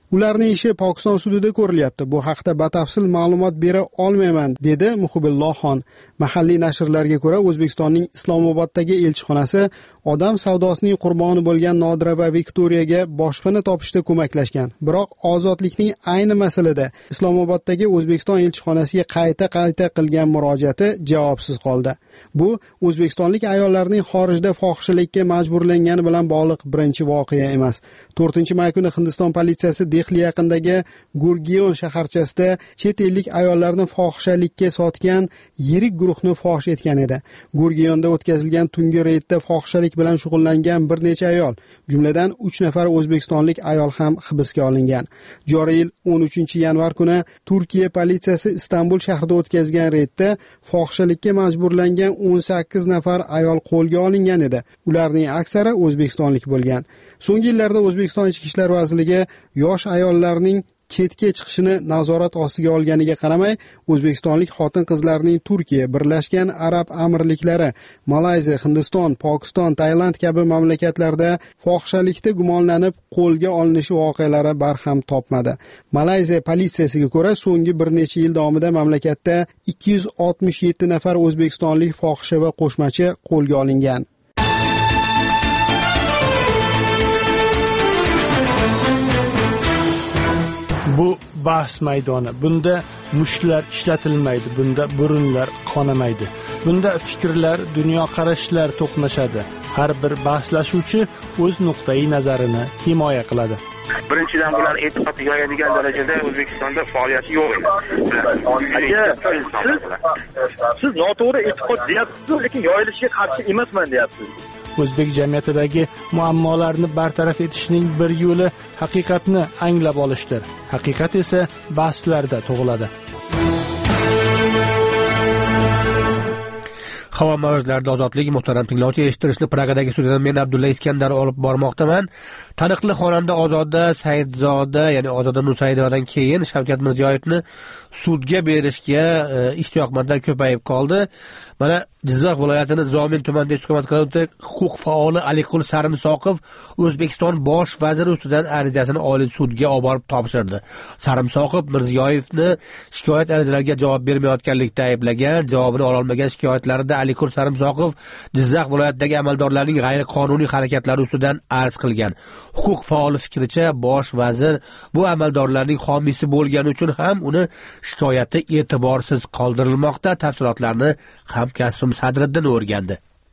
Ularning ishi Pokiston sudida ko'rilyapti. Bu haqda batafsil ma'lumot bera olmayman, dedi Muhibullohxon. Mahalliy nashrlarga ko'ra, O'zbekistonning Islomoboddagi elchixonasi odam savdosining qurboni bo'lgan Nodira va Viktoriyaga boshpana topishda ko'maklashgan. Biroq ozodlikning ayni masalada Islomoboddagi O'zbekiston elchixonasiga qayta-qayta qilgan murojaati javobsiz qoldi. Bu o'zbekistonlik ayollarning xorijda fohishalikka majburlangani bilan bog'liq birinchi voqea emas. to'rtinchi may kuni Hindiston politsiyasi Dehli yaqinidagi Gurgion shaharchasida chet ellik ayollarni fohishalikka sotgan yirik guruhni fosh etgan edi. Gurgionda o'tkazilgan tungi reydda fohishalik bilan shug'ullangan bir necha ayol, jumladan uch nafar o'zbekistonlik ayol ham hibsga olingan. Joriy yil o'n uchinchi yanvar kuni Turkiya politsiyasi Istanbul shahrida o'tkazgan reydda fohishalikka majburlangan o'n sakkiz nafar ayol qo'lga olingan edi. Ularning aksari o'zbekistonlik bo'lgan. So'nggi yillarda O'zbekiston Ichki ishlar vazirligi yosh ayollarning chetga chiqishini nazorat ostiga olganiga qaramay, o'zbekistonlik xotin-qizlarning Turkiya, Birlashgan Arab Amirliklari, Malayziya, Hindiston, Pokiston, Tailand kabi mamlakatlarda fohishalikda gumonlanib qo'lga olinishi voqealari barham topmadi. Malayziya politsiyasiga ko'ra, so'nggi bir necha yil davomida mamlakatda ikki yuz oltmish yetti nafar o'zbekistonlik fohisha va qo'shmachi qo'lga olingan. Bu bahs maydoni. Bunda mushlar ishlatilmaydi, bunda burunlar qonamaydi. Bunda fikrlar, dunyoqarashlar to'qnashadi. Har bir bahslashuvchi o'z nuqtai nazarini himoya qiladi. Birinchidan bular e'tiqod yoyadigan darajada O'zbekistonda faoliyati yo'q edi. Siz siz noto'g'ri e'tiqod deyapsiz, lekin yoyilishiga qarshi emasman deyapsiz. O'zbek jamiyatidagi muammolarni bartaraf etishning bir yo'li haqiqatni anglab olishdir. Haqiqat esa bahslarda tug'iladi. Havo mavjlarida ozodlik, muhtaram tinglovchi, eshittirishni Pragadagi studiyadan men Abdulla Iskandar olib bormoqdaman. Taniqli xonanda Ozoda Saidzoda, ya'ni Ozoda Nursayidovadan keyin Shavkat Mirziyoyevni sudga berishga e, ishtiyoqmandlar ko'payib qoldi. Mana Jizzax viloyatining Zomin tumanida istiqomat qiluvchi huquq faoli Aliqul Sarimsoqov O'zbekiston bosh vaziri ustidan arizasini Oliy sudga olib borib topshirdi. Sarimsoqov Mirziyoyevni shikoyat arizalariga javob bermayotganlikda ayblagan, javobini ola olmagan shikoyatlarida Aliqul Sarimsoqov Jizzax viloyatidagi amaldorlarning g'ayriqonuniy harakatlari ustidan arz qilgan. Huquq faoli fikricha, bosh vazir bu amaldorlarning homiysi bo'lgani uchun ham uni shikoyati e'tiborsiz qoldirilmoqda. Tafsilotlarni hamkasbim Sadriddin o'rgandi.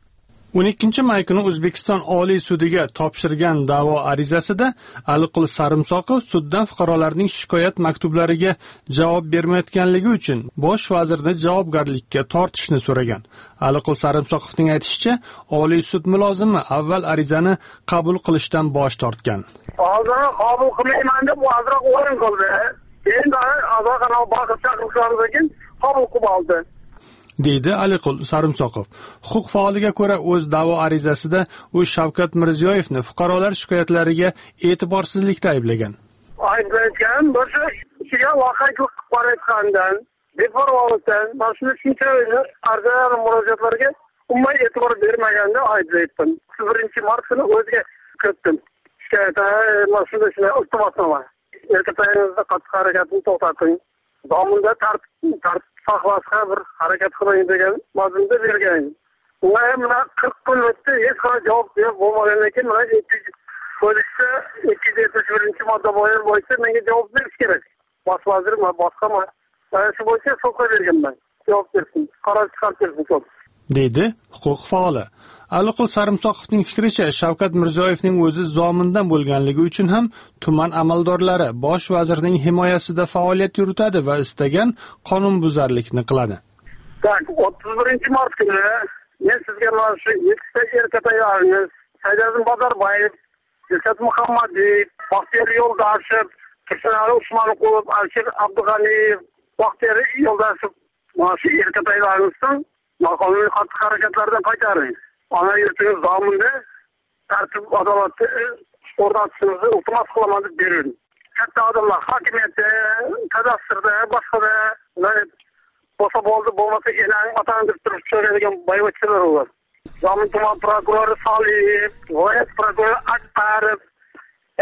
o'n ikkinchi may kuni O'zbekiston Oliy sudiga topshirgan da'vo arizasida Aliqul Sarimsoqov suddan fuqarolarning shikoyat maktublariga javob bermayotganligi uchun bosh vazirni javobgarlikka tortishni so'ragan. Aliqul Sarimsoqovning aytishicha, Oliy sud mulozimi avval arizani qabul qilishdan bosh tortgan. Oldin qabul qilmayman deb vazir o'rin qildi. Endi azoqana boshqa chaqiriqlardan qabul qilib oldi. deydi Aliqul Sarimsoqov. Huquq faoliga ko'ra, o'z da'vo arizasida u Shavkat Mirziyoyevni fuqarolar shikoyatlariga e'tiborsizlikda ayblagan. Ayblagan bo'lsa, ichiga voqea yo'q qarayotgandan, beparvolikdan, mana shuni tushunchalarni arzlar murojaatlarga umuman e'tibor bermaganda ayblayapman. birinchi mart kuni o'ziga kiritdim. Shikoyat, mana shunday shunday iltimosnoma. Erkatayingizda qattiq harakatni to'xtating. Zominda tartib tartib saqlashga bir harakat qiling degan mazmunda bergan. Unga ham qirq kun o'tdi, hech qanday javob berib bo'lmagandan keyin mana kodeksda ikki yuz yetmish birinchi modda bo'yicha menga javob berish kerak. Bosh vazir va boshqa ma. Mana shu bo'yicha sudga berganman. Javob bersin, qaror chiqarib bersin, deydi huquq faoli. Aliqul Sarimsoqovning fikricha, Shavkat Mirziyoyevning o'zi zomindan bo'lganligi uchun ham tuman amaldorlari bosh vazirning himoyasida faoliyat yuritadi va istagan qonunbuzarlikni qiladi. Tak, o'ttiz birinchi mart kuni men sizga mana shu ikkita erkataylarimiz, Saidazim Bozorbayev, Dilshod Muhammadiyev, Baxtiyor Yo'ldoshev, Tursunali Usmonqulov, Alisher Abdug'aniyev, Baxtiyor Yo'ldoshev, mana shu erkataylarimizdan noqonuniy xatti harakatlardan qaytaring. Ana yurtingiz zominda tartib adolatni o'rnatishimizni iltimos qilaman deb berdim. Katta odamlar hokimiyatda, kadastrda, boshqada ular bo'lsa bo'ldi, bo'lmasa enang otani deb turib so'raydigan boyvachchalar ular. Zomin tuman prokurori Soliyev, viloyat prokurori Akbarov, hech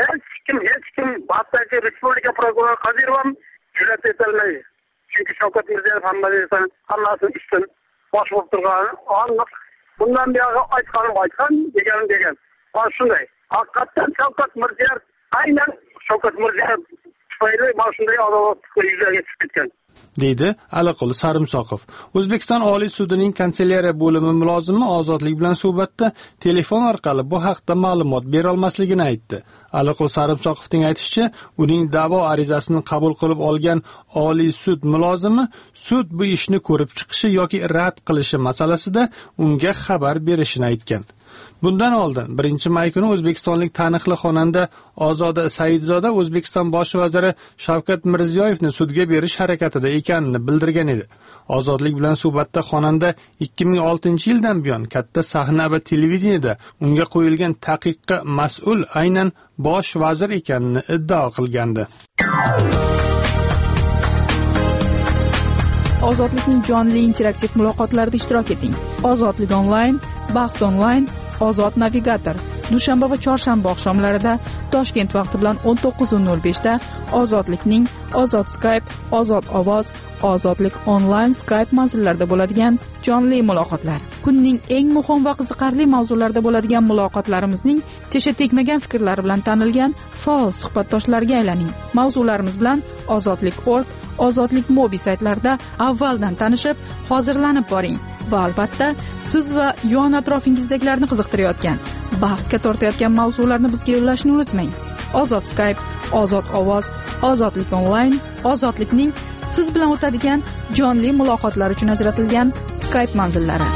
kim hech kim batdagi respublika prokurori Qodirov ham jur'at etolmaydi. Chunki Shavkat Mirziyoyev hammasini hammasini ustun bosh bo'lib turgani aniq. Bundan buyog'i aytganim aytgan, deganim degan. Mana shunday. Haqiqatan Shavkat Mirziyoyev aynan Shavkat Mirziyoyev tufayli mana shunday adolat yuzaga chiqib ketgan. deydi Aliqul Sarimsoqov. O'zbekiston Oliy sudining kanselyariya bo'limi mulozimi Ozodlik bilan suhbatda telefon orqali bu haqda ma'lumot bera olmasligini aytdi. Aliqul Sarimsoqovning aytishicha, uning da'vo arizasini qabul qilib olgan Oliy sud mulozimi sud bu ishni ko'rib chiqishi yoki rad qilishi masalasida unga xabar berishini aytgan. Bundan oldin birinchi may kuni o'zbekistonlik taniqli xonanda Ozoda Saidzoda O'zbekiston bosh vaziri Shavkat Mirziyoyevni sudga berish harakatida ekanini bildirgan edi. Ozodlik bilan suhbatda xonanda ikki ming oltinchi yildan buyon katta sahna va televideniyada unga qo'yilgan taqiqqa mas'ul aynan bosh vazir ekanini iddao qilgandi. Ozodlikning jonli interaktiv muloqotlarida ishtirok eting. Ozodlik onlayn, bahs onlayn, Ozod navigator. Dushanba va chorshanba oqshomlarida Toshkent vaqti bilan o'n to'qqiz nol beshda Ozodlikning Ozod Skype, Ozod ovoz, Ozodlik onlayn Skype manzillarida bo'ladigan jonli muloqotlar. Kunning eng muhim va qiziqarli mavzularida bo'ladigan muloqotlarimizning tesha tegmagan fikrlari bilan tanilgan faol suhbatdoshlarga aylaning. Mavzularimiz bilan Ozodlik nokta org, Ozodlik Mobi saytlarida avvaldan tanishib, hozirlanib boring. Va albatta, siz va yon atrofingizdagilarni qiziqtirayotgan, bahsga tortayotgan mavzularni bizga yo'llashni unutmang. Ozod Skype, Ozod ovoz, Ozodlik onlayn, Ozodlikning siz bilan o'tadigan jonli muloqotlar uchun ajratilgan Skype manzillari.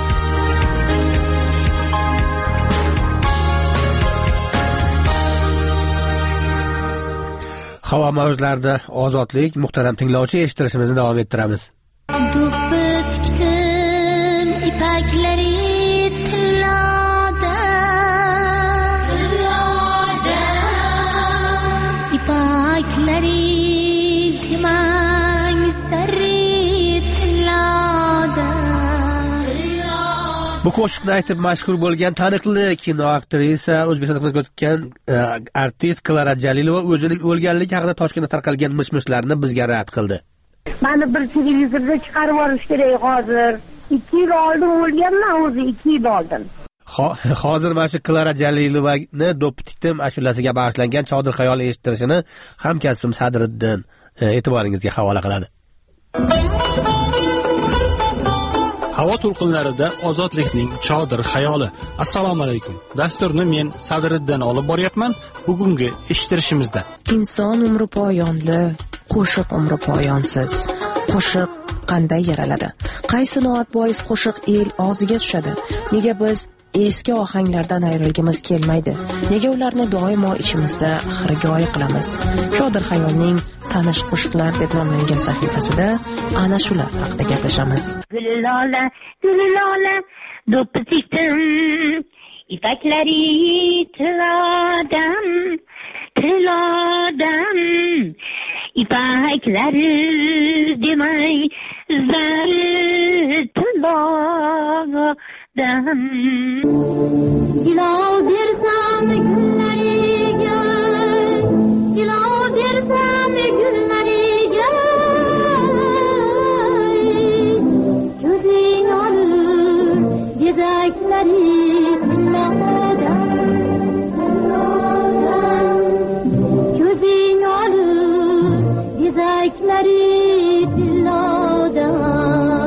Havo mavjlarida Ozodlik, muhtaram tinglovchi, eshittirishimizni davom ettiramiz. İpekleri tillada, tillada, İpekleri timang sarri tillada, tillada. Bu qo'shiqni aytib mashhur bo'lgan taniqli kino aktrisa, O'zbekistonda o'tgan artist Klara Jalilova o'zining o'lganligi haqida Toshkentda tarqalgan mish-mishlarni bizga rad qildi. Meni bir televizorda chiqarib yuborish kerak hozir. ikki yil oldin o'lganman o'zi, ikki yil oldin. Hozir mana shu Klara Jalilovani Do'ppitikdim ashulasiga bag'ishlangan Chodir xayol eshittirishini hamkasbim Sadriddin e'tiboringizga havola qiladi. Havo to'lqinlarida Ozodlikning Chodir xayoli. Assalomu alaykum. Dasturni men Sadriddin olib boryapman. Bugungi eshittirishimizda inson umri poyonli, qo'shiq umri poyonsiz. Qo'shiq qanday yaraladi? Qaysi noat bois qo'shiq el og'ziga tushadi? Nega biz eski ohanglardan ayrilgimiz kelmaydi? Nega ularni doimo ichimizda xirgoyi qilamiz? Chodir xayolning tanish qo'shiqlar deb nomlangan sahifasida ana shular haqida gaplashamiz. Gullola, gullola, do'ppitikdim, ipaklari tiladam, tiladam, ipaklari demay zari tiladam. Gilov bersam gullariga, gilov bersam gullariga, ko'zing olur bezaklari tiladam, ko'zing olur bezaklari tiladam.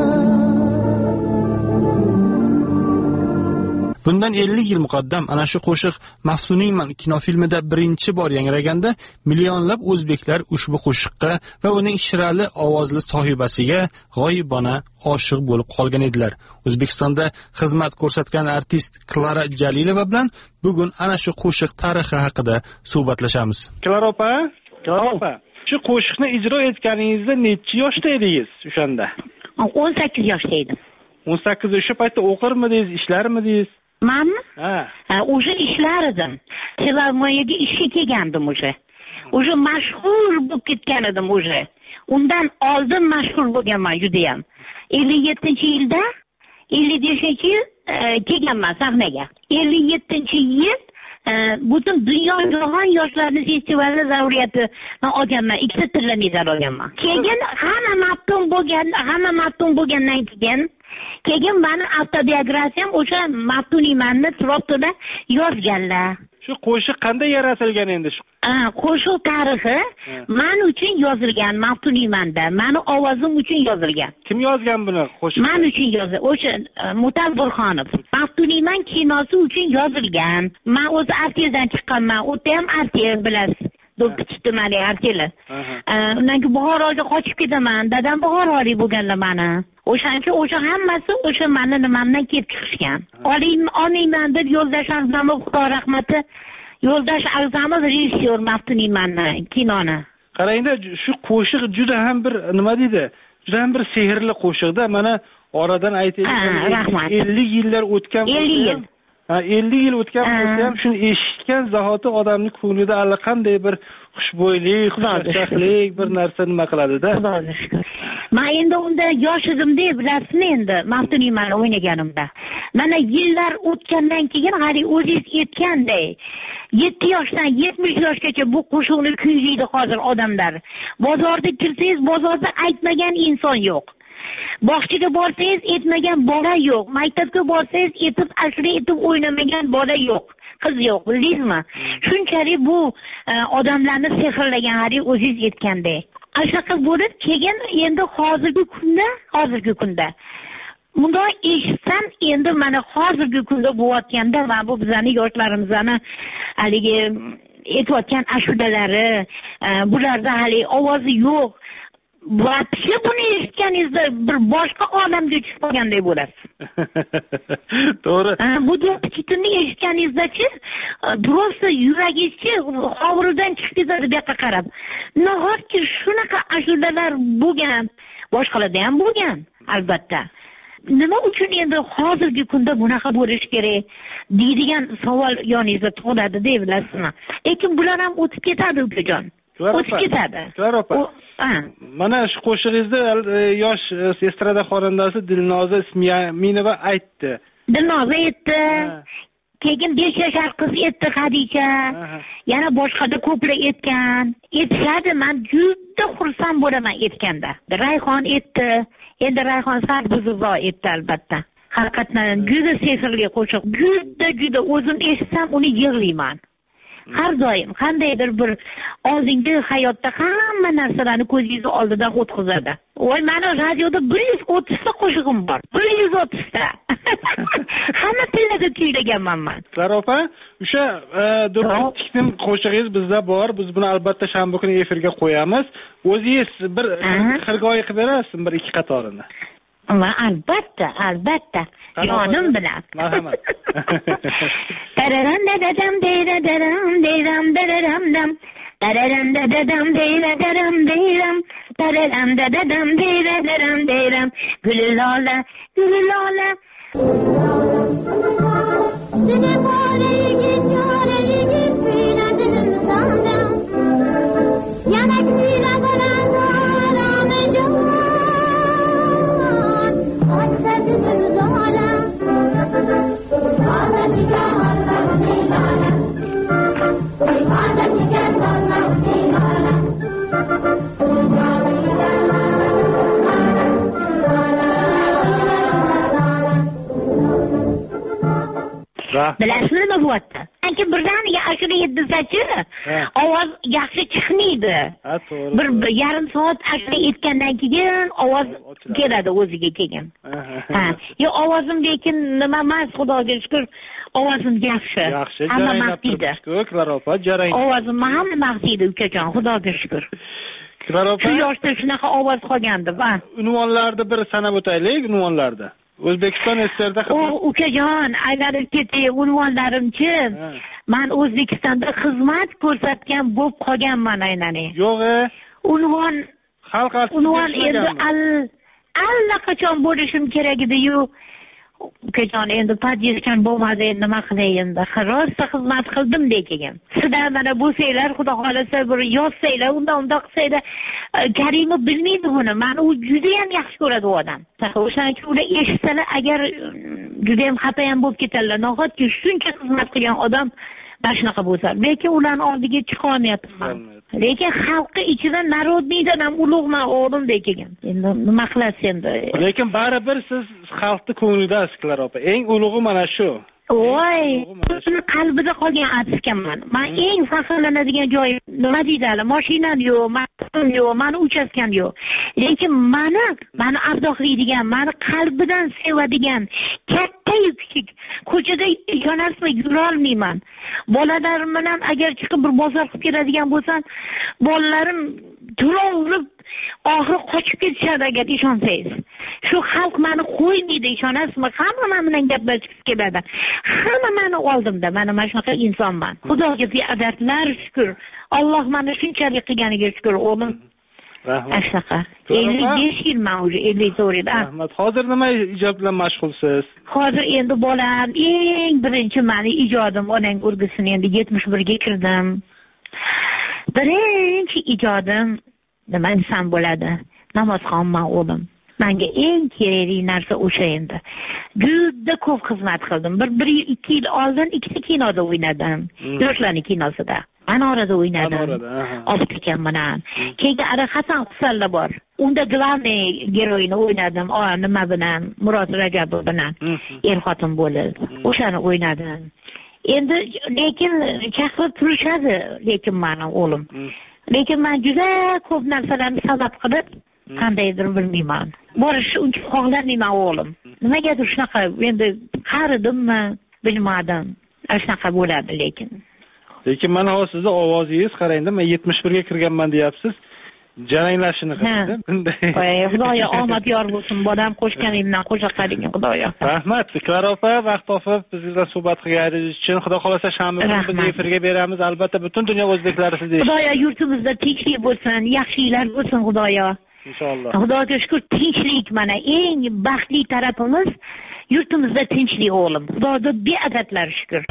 Bundan ellik yil muqaddam ana shu qo'shiq Maftuningman kinofilmida birinchi bor yangraganda millionlab o'zbeklar ushbu qo'shiqqa va uning shirali ovozli sohibasiga g'oyibona oshiq bo'lib qolgan edilar. O'zbekistonda xizmat ko'rsatgan artist Klara Jalilova bilan bugun ana shu qo'shiq tarixi haqida suhbatlashamiz. Klara opa, Klara opa, shu qo'shiqni ijro etganingizda necha yoshda edingiz o'shanda? o'n sakkiz yoshda edim. o'n sakkiz o'sha paytda o'qirmidingiz, ishlarmidingiz? Manmi? Ha. O'sha ishlar edim. Filarmoniyaga ishga kelgandim o'sha. O'sha mashhur bo'lib ketgan edim o'sha. Undan oldin mashhur bo'lganman juda ham. ellik yettinchi yilda, ellik beshinchi yil kelganman sahnaga. ellik yettinchi yil butun dunyo jahon yoshlarni festivali laureatini olganman, ikkita tilla medal olganman. Keyin hamma maftun bo'lgan, hamma maftun bo'lgandan keyin keyin meni avtobiografiyam o'sha maftunimanni Turobto'da yozganlar. Shu qo'shiq qanday yaratilgan endi shu? Qo'shiq tarixi men uchun yozilgan, maftunimanda, meni ovozim uchun yozilgan. Kim yozgan buni qo'shiq? Men uchun yozilgan, o'sha Mutal Burxonov. Maftuniman kinosi uchun yozilgan. Men o'zi artizdan chiqqanman, o'ta ham artiz bilasiz. Do'ppichtimali artili. Undan keyin Buxoroga qochib ketaman. Dadam Buxorolik bo'lganlar meni. O'shancha o'sha hammasi o'sha meni nimamdan kelib chiqishgan. Oling, olmayman deb yo'ldosh A'zamov, Xudo rahmati, yo'ldosh A'zamov rejissyor maftunimanni kinoni. Qarangda, shu qo'shiq juda ham bir nima deydi? Juda ham bir sehrli qo'shiqda. Mana oradan aytaylik, ellik yillar o'tgan ellik yil. Ha, ellik yil o'tgan bo'lsa ham shuni eshitgan zahoti odamning ko'nglida allaqanday bir xushbo'ylik, xushchaqchaqlik bir narsa nima qiladi-da. Xudoga shukr. Men endi unda yosh edimda, bilasizmi endi, maftuniman o'ynaganimda. Mana yillar o'tgandan keyin hali o'zingiz aytganday yetti yoshdan yetmish yoshgacha bu qo'shiqni kuylaydi hozir odamlar. Bozorda kirsangiz, bozorda aytmagan inson yo'q. Bog'chaga borsangiz aytmagan bola yo'q. Maktabga borsangiz aytib, ashula aytib o'ynamagan bola yo'q. Qiz yo'q, bildingizmi? Shunchalik bu odamlarni sehrlagan hali o'zingiz aytgandek. Ashaqa bo'lib keyin endi hozirgi kunda, hozirgi kunda bunday eshitsam, endi mana hozirgi kunda bo'layotganda va bu bizning yoshlarimizni haligi aytayotgan ashudalari, bularda hali ovozi yo'q. Vaqti buni eshitganingizda bir boshqa olamga tushib qolganday bo'lasiz. To'g'ri. Bu do'ppichitni eshitganingizda-chi, просто yuragingizchi og'riqdan chiqib ketadi bu yoqqa qarab. Nahotki shunaqa ashulalar bo'lgan, boshqalarda ham bo'lgan, albatta. Nima uchun endi hozirgi kunda bunaqa bo'lish kerak deydigan savol yoningizda tug'iladi deb bilasizmi? Lekin bular ham o'tib ketadi, ukajon. O'tib ketadi. Klar opa. Mana shu qo'shig'ingizda yosh estrada xonandasi Dilnoza Isminova aytdi. Dilnoza aytdi. Keyin besh yashar qiz aytdi, Xadicha. Yana boshqada ko'plar aytgan. Aytishadi, men juda xursand bo'laman aytganda. Rayhon aytdi. Endi Rayhon Sarbuzova aytdi albatta. Haqiqatan juda sehrli qo'shiq. Juda juda o'zim eshitsam uni yig'layman. Har doim qandaydir bir oldingi hayotda hamma narsalarni ko'zingiz oldidan o'tkazadi. Voy, meni radioda bir yuz o'ttiz ta qo'shig'im bor. bir yuz o'ttiz ta. Hamma tillarda kuylaganman men. Klar opa, o'sha do'ppichning qo'shig'ingiz bizda bor. Biz buni albatta shanba kuni efirga qo'yamiz. O'zingiz bir xirgoyi qilib berasizmi bir ikki qatorini? Va albatta, albatta. Yonim bilan. Marhamat. Tararam dadam deyra daram deyram dararam dam. Tararam dadam deyra daram deyram. Tararam dadam deyra daram deyram. Gülülola, gülülola. Seni böyle yigit, böyle yigit kuyladım sana. Yanak kuyla falan ağlamı can. Açsadım zala. Bana şeker varsa uygala. Bana şeker varsa uygala. Bilasizmi nima bo'lyapti? Chunki birdaniga ashula yetdisachi, ovoz yaxshi chiqmaydi. Ha, to'g'ri. Bir yarim soat ashula aytgandan keyin ovoz keladi o'ziga keyin. Ha, yo ovozim lekin nima emas, Xudoga shukr, ovozim yaxshi. Yaxshi, hamma maqtaydi. Klar opa, jarang. Ovozim hamma maqtaydi, ukajon, Xudoga shukr. Klar opa. Shu yoshda shunaqa ovoz qolgandi, va unvonlarni bir sanab o'taylik, unvonlarda. O'zbekiston estrada xizmat. O, ukajon, agar ketay unvonlarimchi, men O'zbekistonda xizmat ko'rsatgan bo'lib qolganman aynani. Yo'q-e. Unvon xalq artisti. Unvon endi al allaqachon bo'lishim kerak edi-yu. Ukajon, endi podiyashgan bo'lmadi, endi nima qilay endi? Rosa xizmat qildim degan. Sizlar mana bu saylar, xudo xolasa bir yozsanglar, unda unda qilsanglar, Karimov bilmaydi buni. Meni u juda ham yaxshi ko'radi u odam. O'shaning uchun ular eshitsalar, agar juda ham xafa ham bo'lib ketadilar. Nahotki shuncha xizmat qilgan odam mana shunaqa bo'lsa, lekin ularning oldiga chiqa olmayapman. Lekin xalqi ichida narodniydan ham ulug'man o'g'lim lekin. Endi nima qilasiz endi? Lekin baribir siz xalqning ko'nglidasiz, Klara opa. Eng ulug'i mana shu. Voy, uni qalbida qolgan artistman. Men eng faxrlanadigan joyim nima deydilar? Mashinam yo'q, maqom yo'q, meni uchastkam yo'q. Lekin meni, meni ardoqlaydigan, meni qalbidan sevadigan, katta-yu kichik ko'chada ishonasizmi, yura olmayman. Bolalarim bilan agar chiqib bir bozor qilib keladigan bo'lsam, bolalarim turib urib oxiri qochib ketishadi agar ishonsangiz. Shu xalq meni qo'ymaydi, ishonasizmi? Hamma men bilan gaplashib keladi. Hamma meni oldimda, mana mana shunaqa insonman. Xudoga ziyodatlar shukr. Alloh meni shunchalik qilganiga shukr, o'g'lim. Rahmat. Shunaqa. ellik besh yilman уже, ellik to'rtda. Rahmat. Hozir nima ijod bilan mashg'ulsiz? Hozir endi bolam eng birinchi meni ijodim onang urg'isini endi yetmish birga kirdim. Birinchi ijodim nima desam bo'ladi? Namozxonman o'g'lim. Menga eng kerakli narsa o'sha endi. Juda ko'p xizmat qildim. Bir bir ikki yil oldin ikkita kinoda o'ynadim. Yoshlarning kinosida. Anorada o'ynadim. Obid akam bilan. Keyin ara Hasan Husalla bor. Unda glavniy geroyini o'ynadim. O nima bilan? Murod Rajabov bilan. Er xotin bo'lib. O'shani o'ynadim. Endi lekin chaqirib turishadi, lekin meni o'g'lim. Lekin men juda ko'p narsalarni sabab qilib qandaydir bilmayman. Borish uncha xohlamayman o'g'lim. Nimagadir shunaqa endi qaridimmi, bilmadim. Shunaqa bo'ladi lekin. Lekin mana hozir sizning ovozingiz qarangda, men yetmish birga kirganman deyapsiz. Jaranglashini qildi. Bunday. Voy, Xudoyo omad yor bo'lsin. Bolam qo'shganingizdan qo'sha qaling, Xudoyo. Rahmat, Klara opa, vaqt topib biz bilan suhbat qilganingiz uchun. Xudo xolasa shanba kuni biz efirga beramiz. Albatta butun dunyo o'zbeklari sizni eshitadi. Xudoyo yurtimizda tinchlik bo'lsin, yaxshiliklar bo'lsin, Xudoyo. Inshaalloh. Xudoga shukr, tinchlik mana eng baxtli tarafimiz yurtimizda tinchlik o'g'lim. Xudoga beadadlar shukr.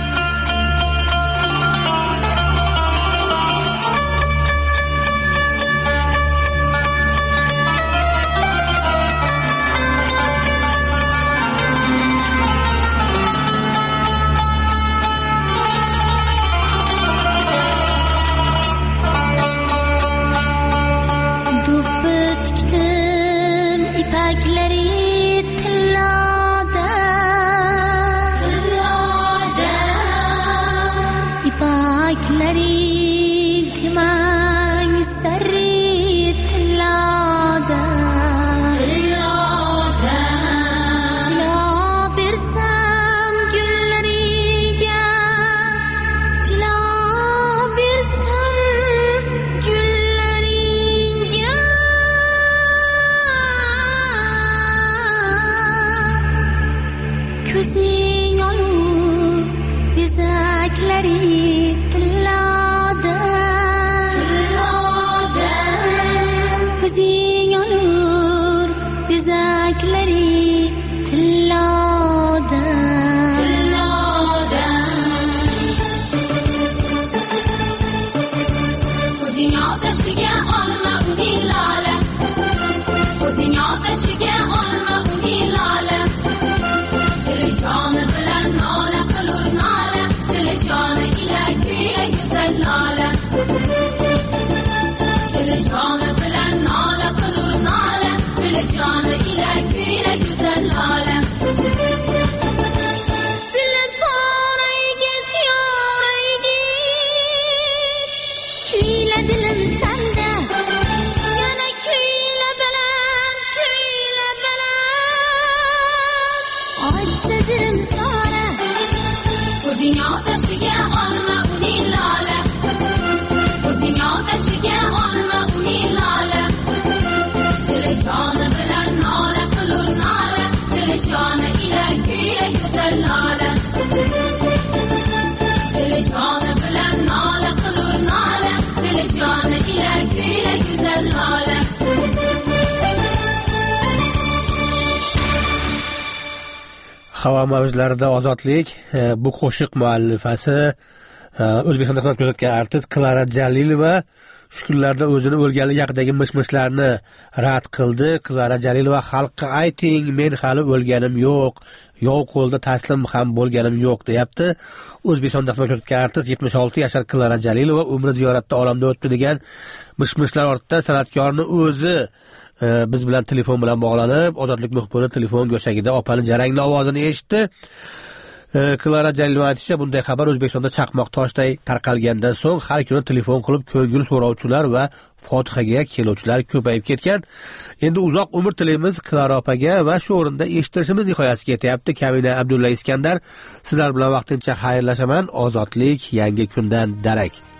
Havo mavjlarida ozodlik, bu qo'shiq muallifasi O'zbekistonda xizmat ko'rsatgan artist Klara Jalilova shu kunlarda o'zini o'lganligi haqidagi mish-mishlarni rad qildi. Klara Jalilova xalqqa ayting, men hali o'lganim yo'q, yov qo'lda taslim ham bo'lganim yo'q deyapti. O'zbekistonda xizmat ko'rsatgan artist yetmish olti yashar Klara Jalilova umri ziyoratda olamdan o'tdi degan mish-mishlar ortida san'atkorning o'zi e, biz bilan telefon bilan bog'lanib, Ozodlik muxbiri telefon go'shagida opani jarangli ovozini eshitdi. Klara Jalilova aytishicha, bunday xabar O'zbekistonda chaqmoq toshday tarqalgandan so'ng har kuni telefon qilib ko'ngil so'rovchilar va fotihaga keluvchilar ko'payib ketgan. Endi uzoq umr tilaymiz Klara opaga va shu o'rinda eshittirishimiz nihoyasiga yetyapti. Kamina Abdulla Iskandar, sizlar bilan vaqtincha xayrlashaman. Ozodlik yangi kundan darak.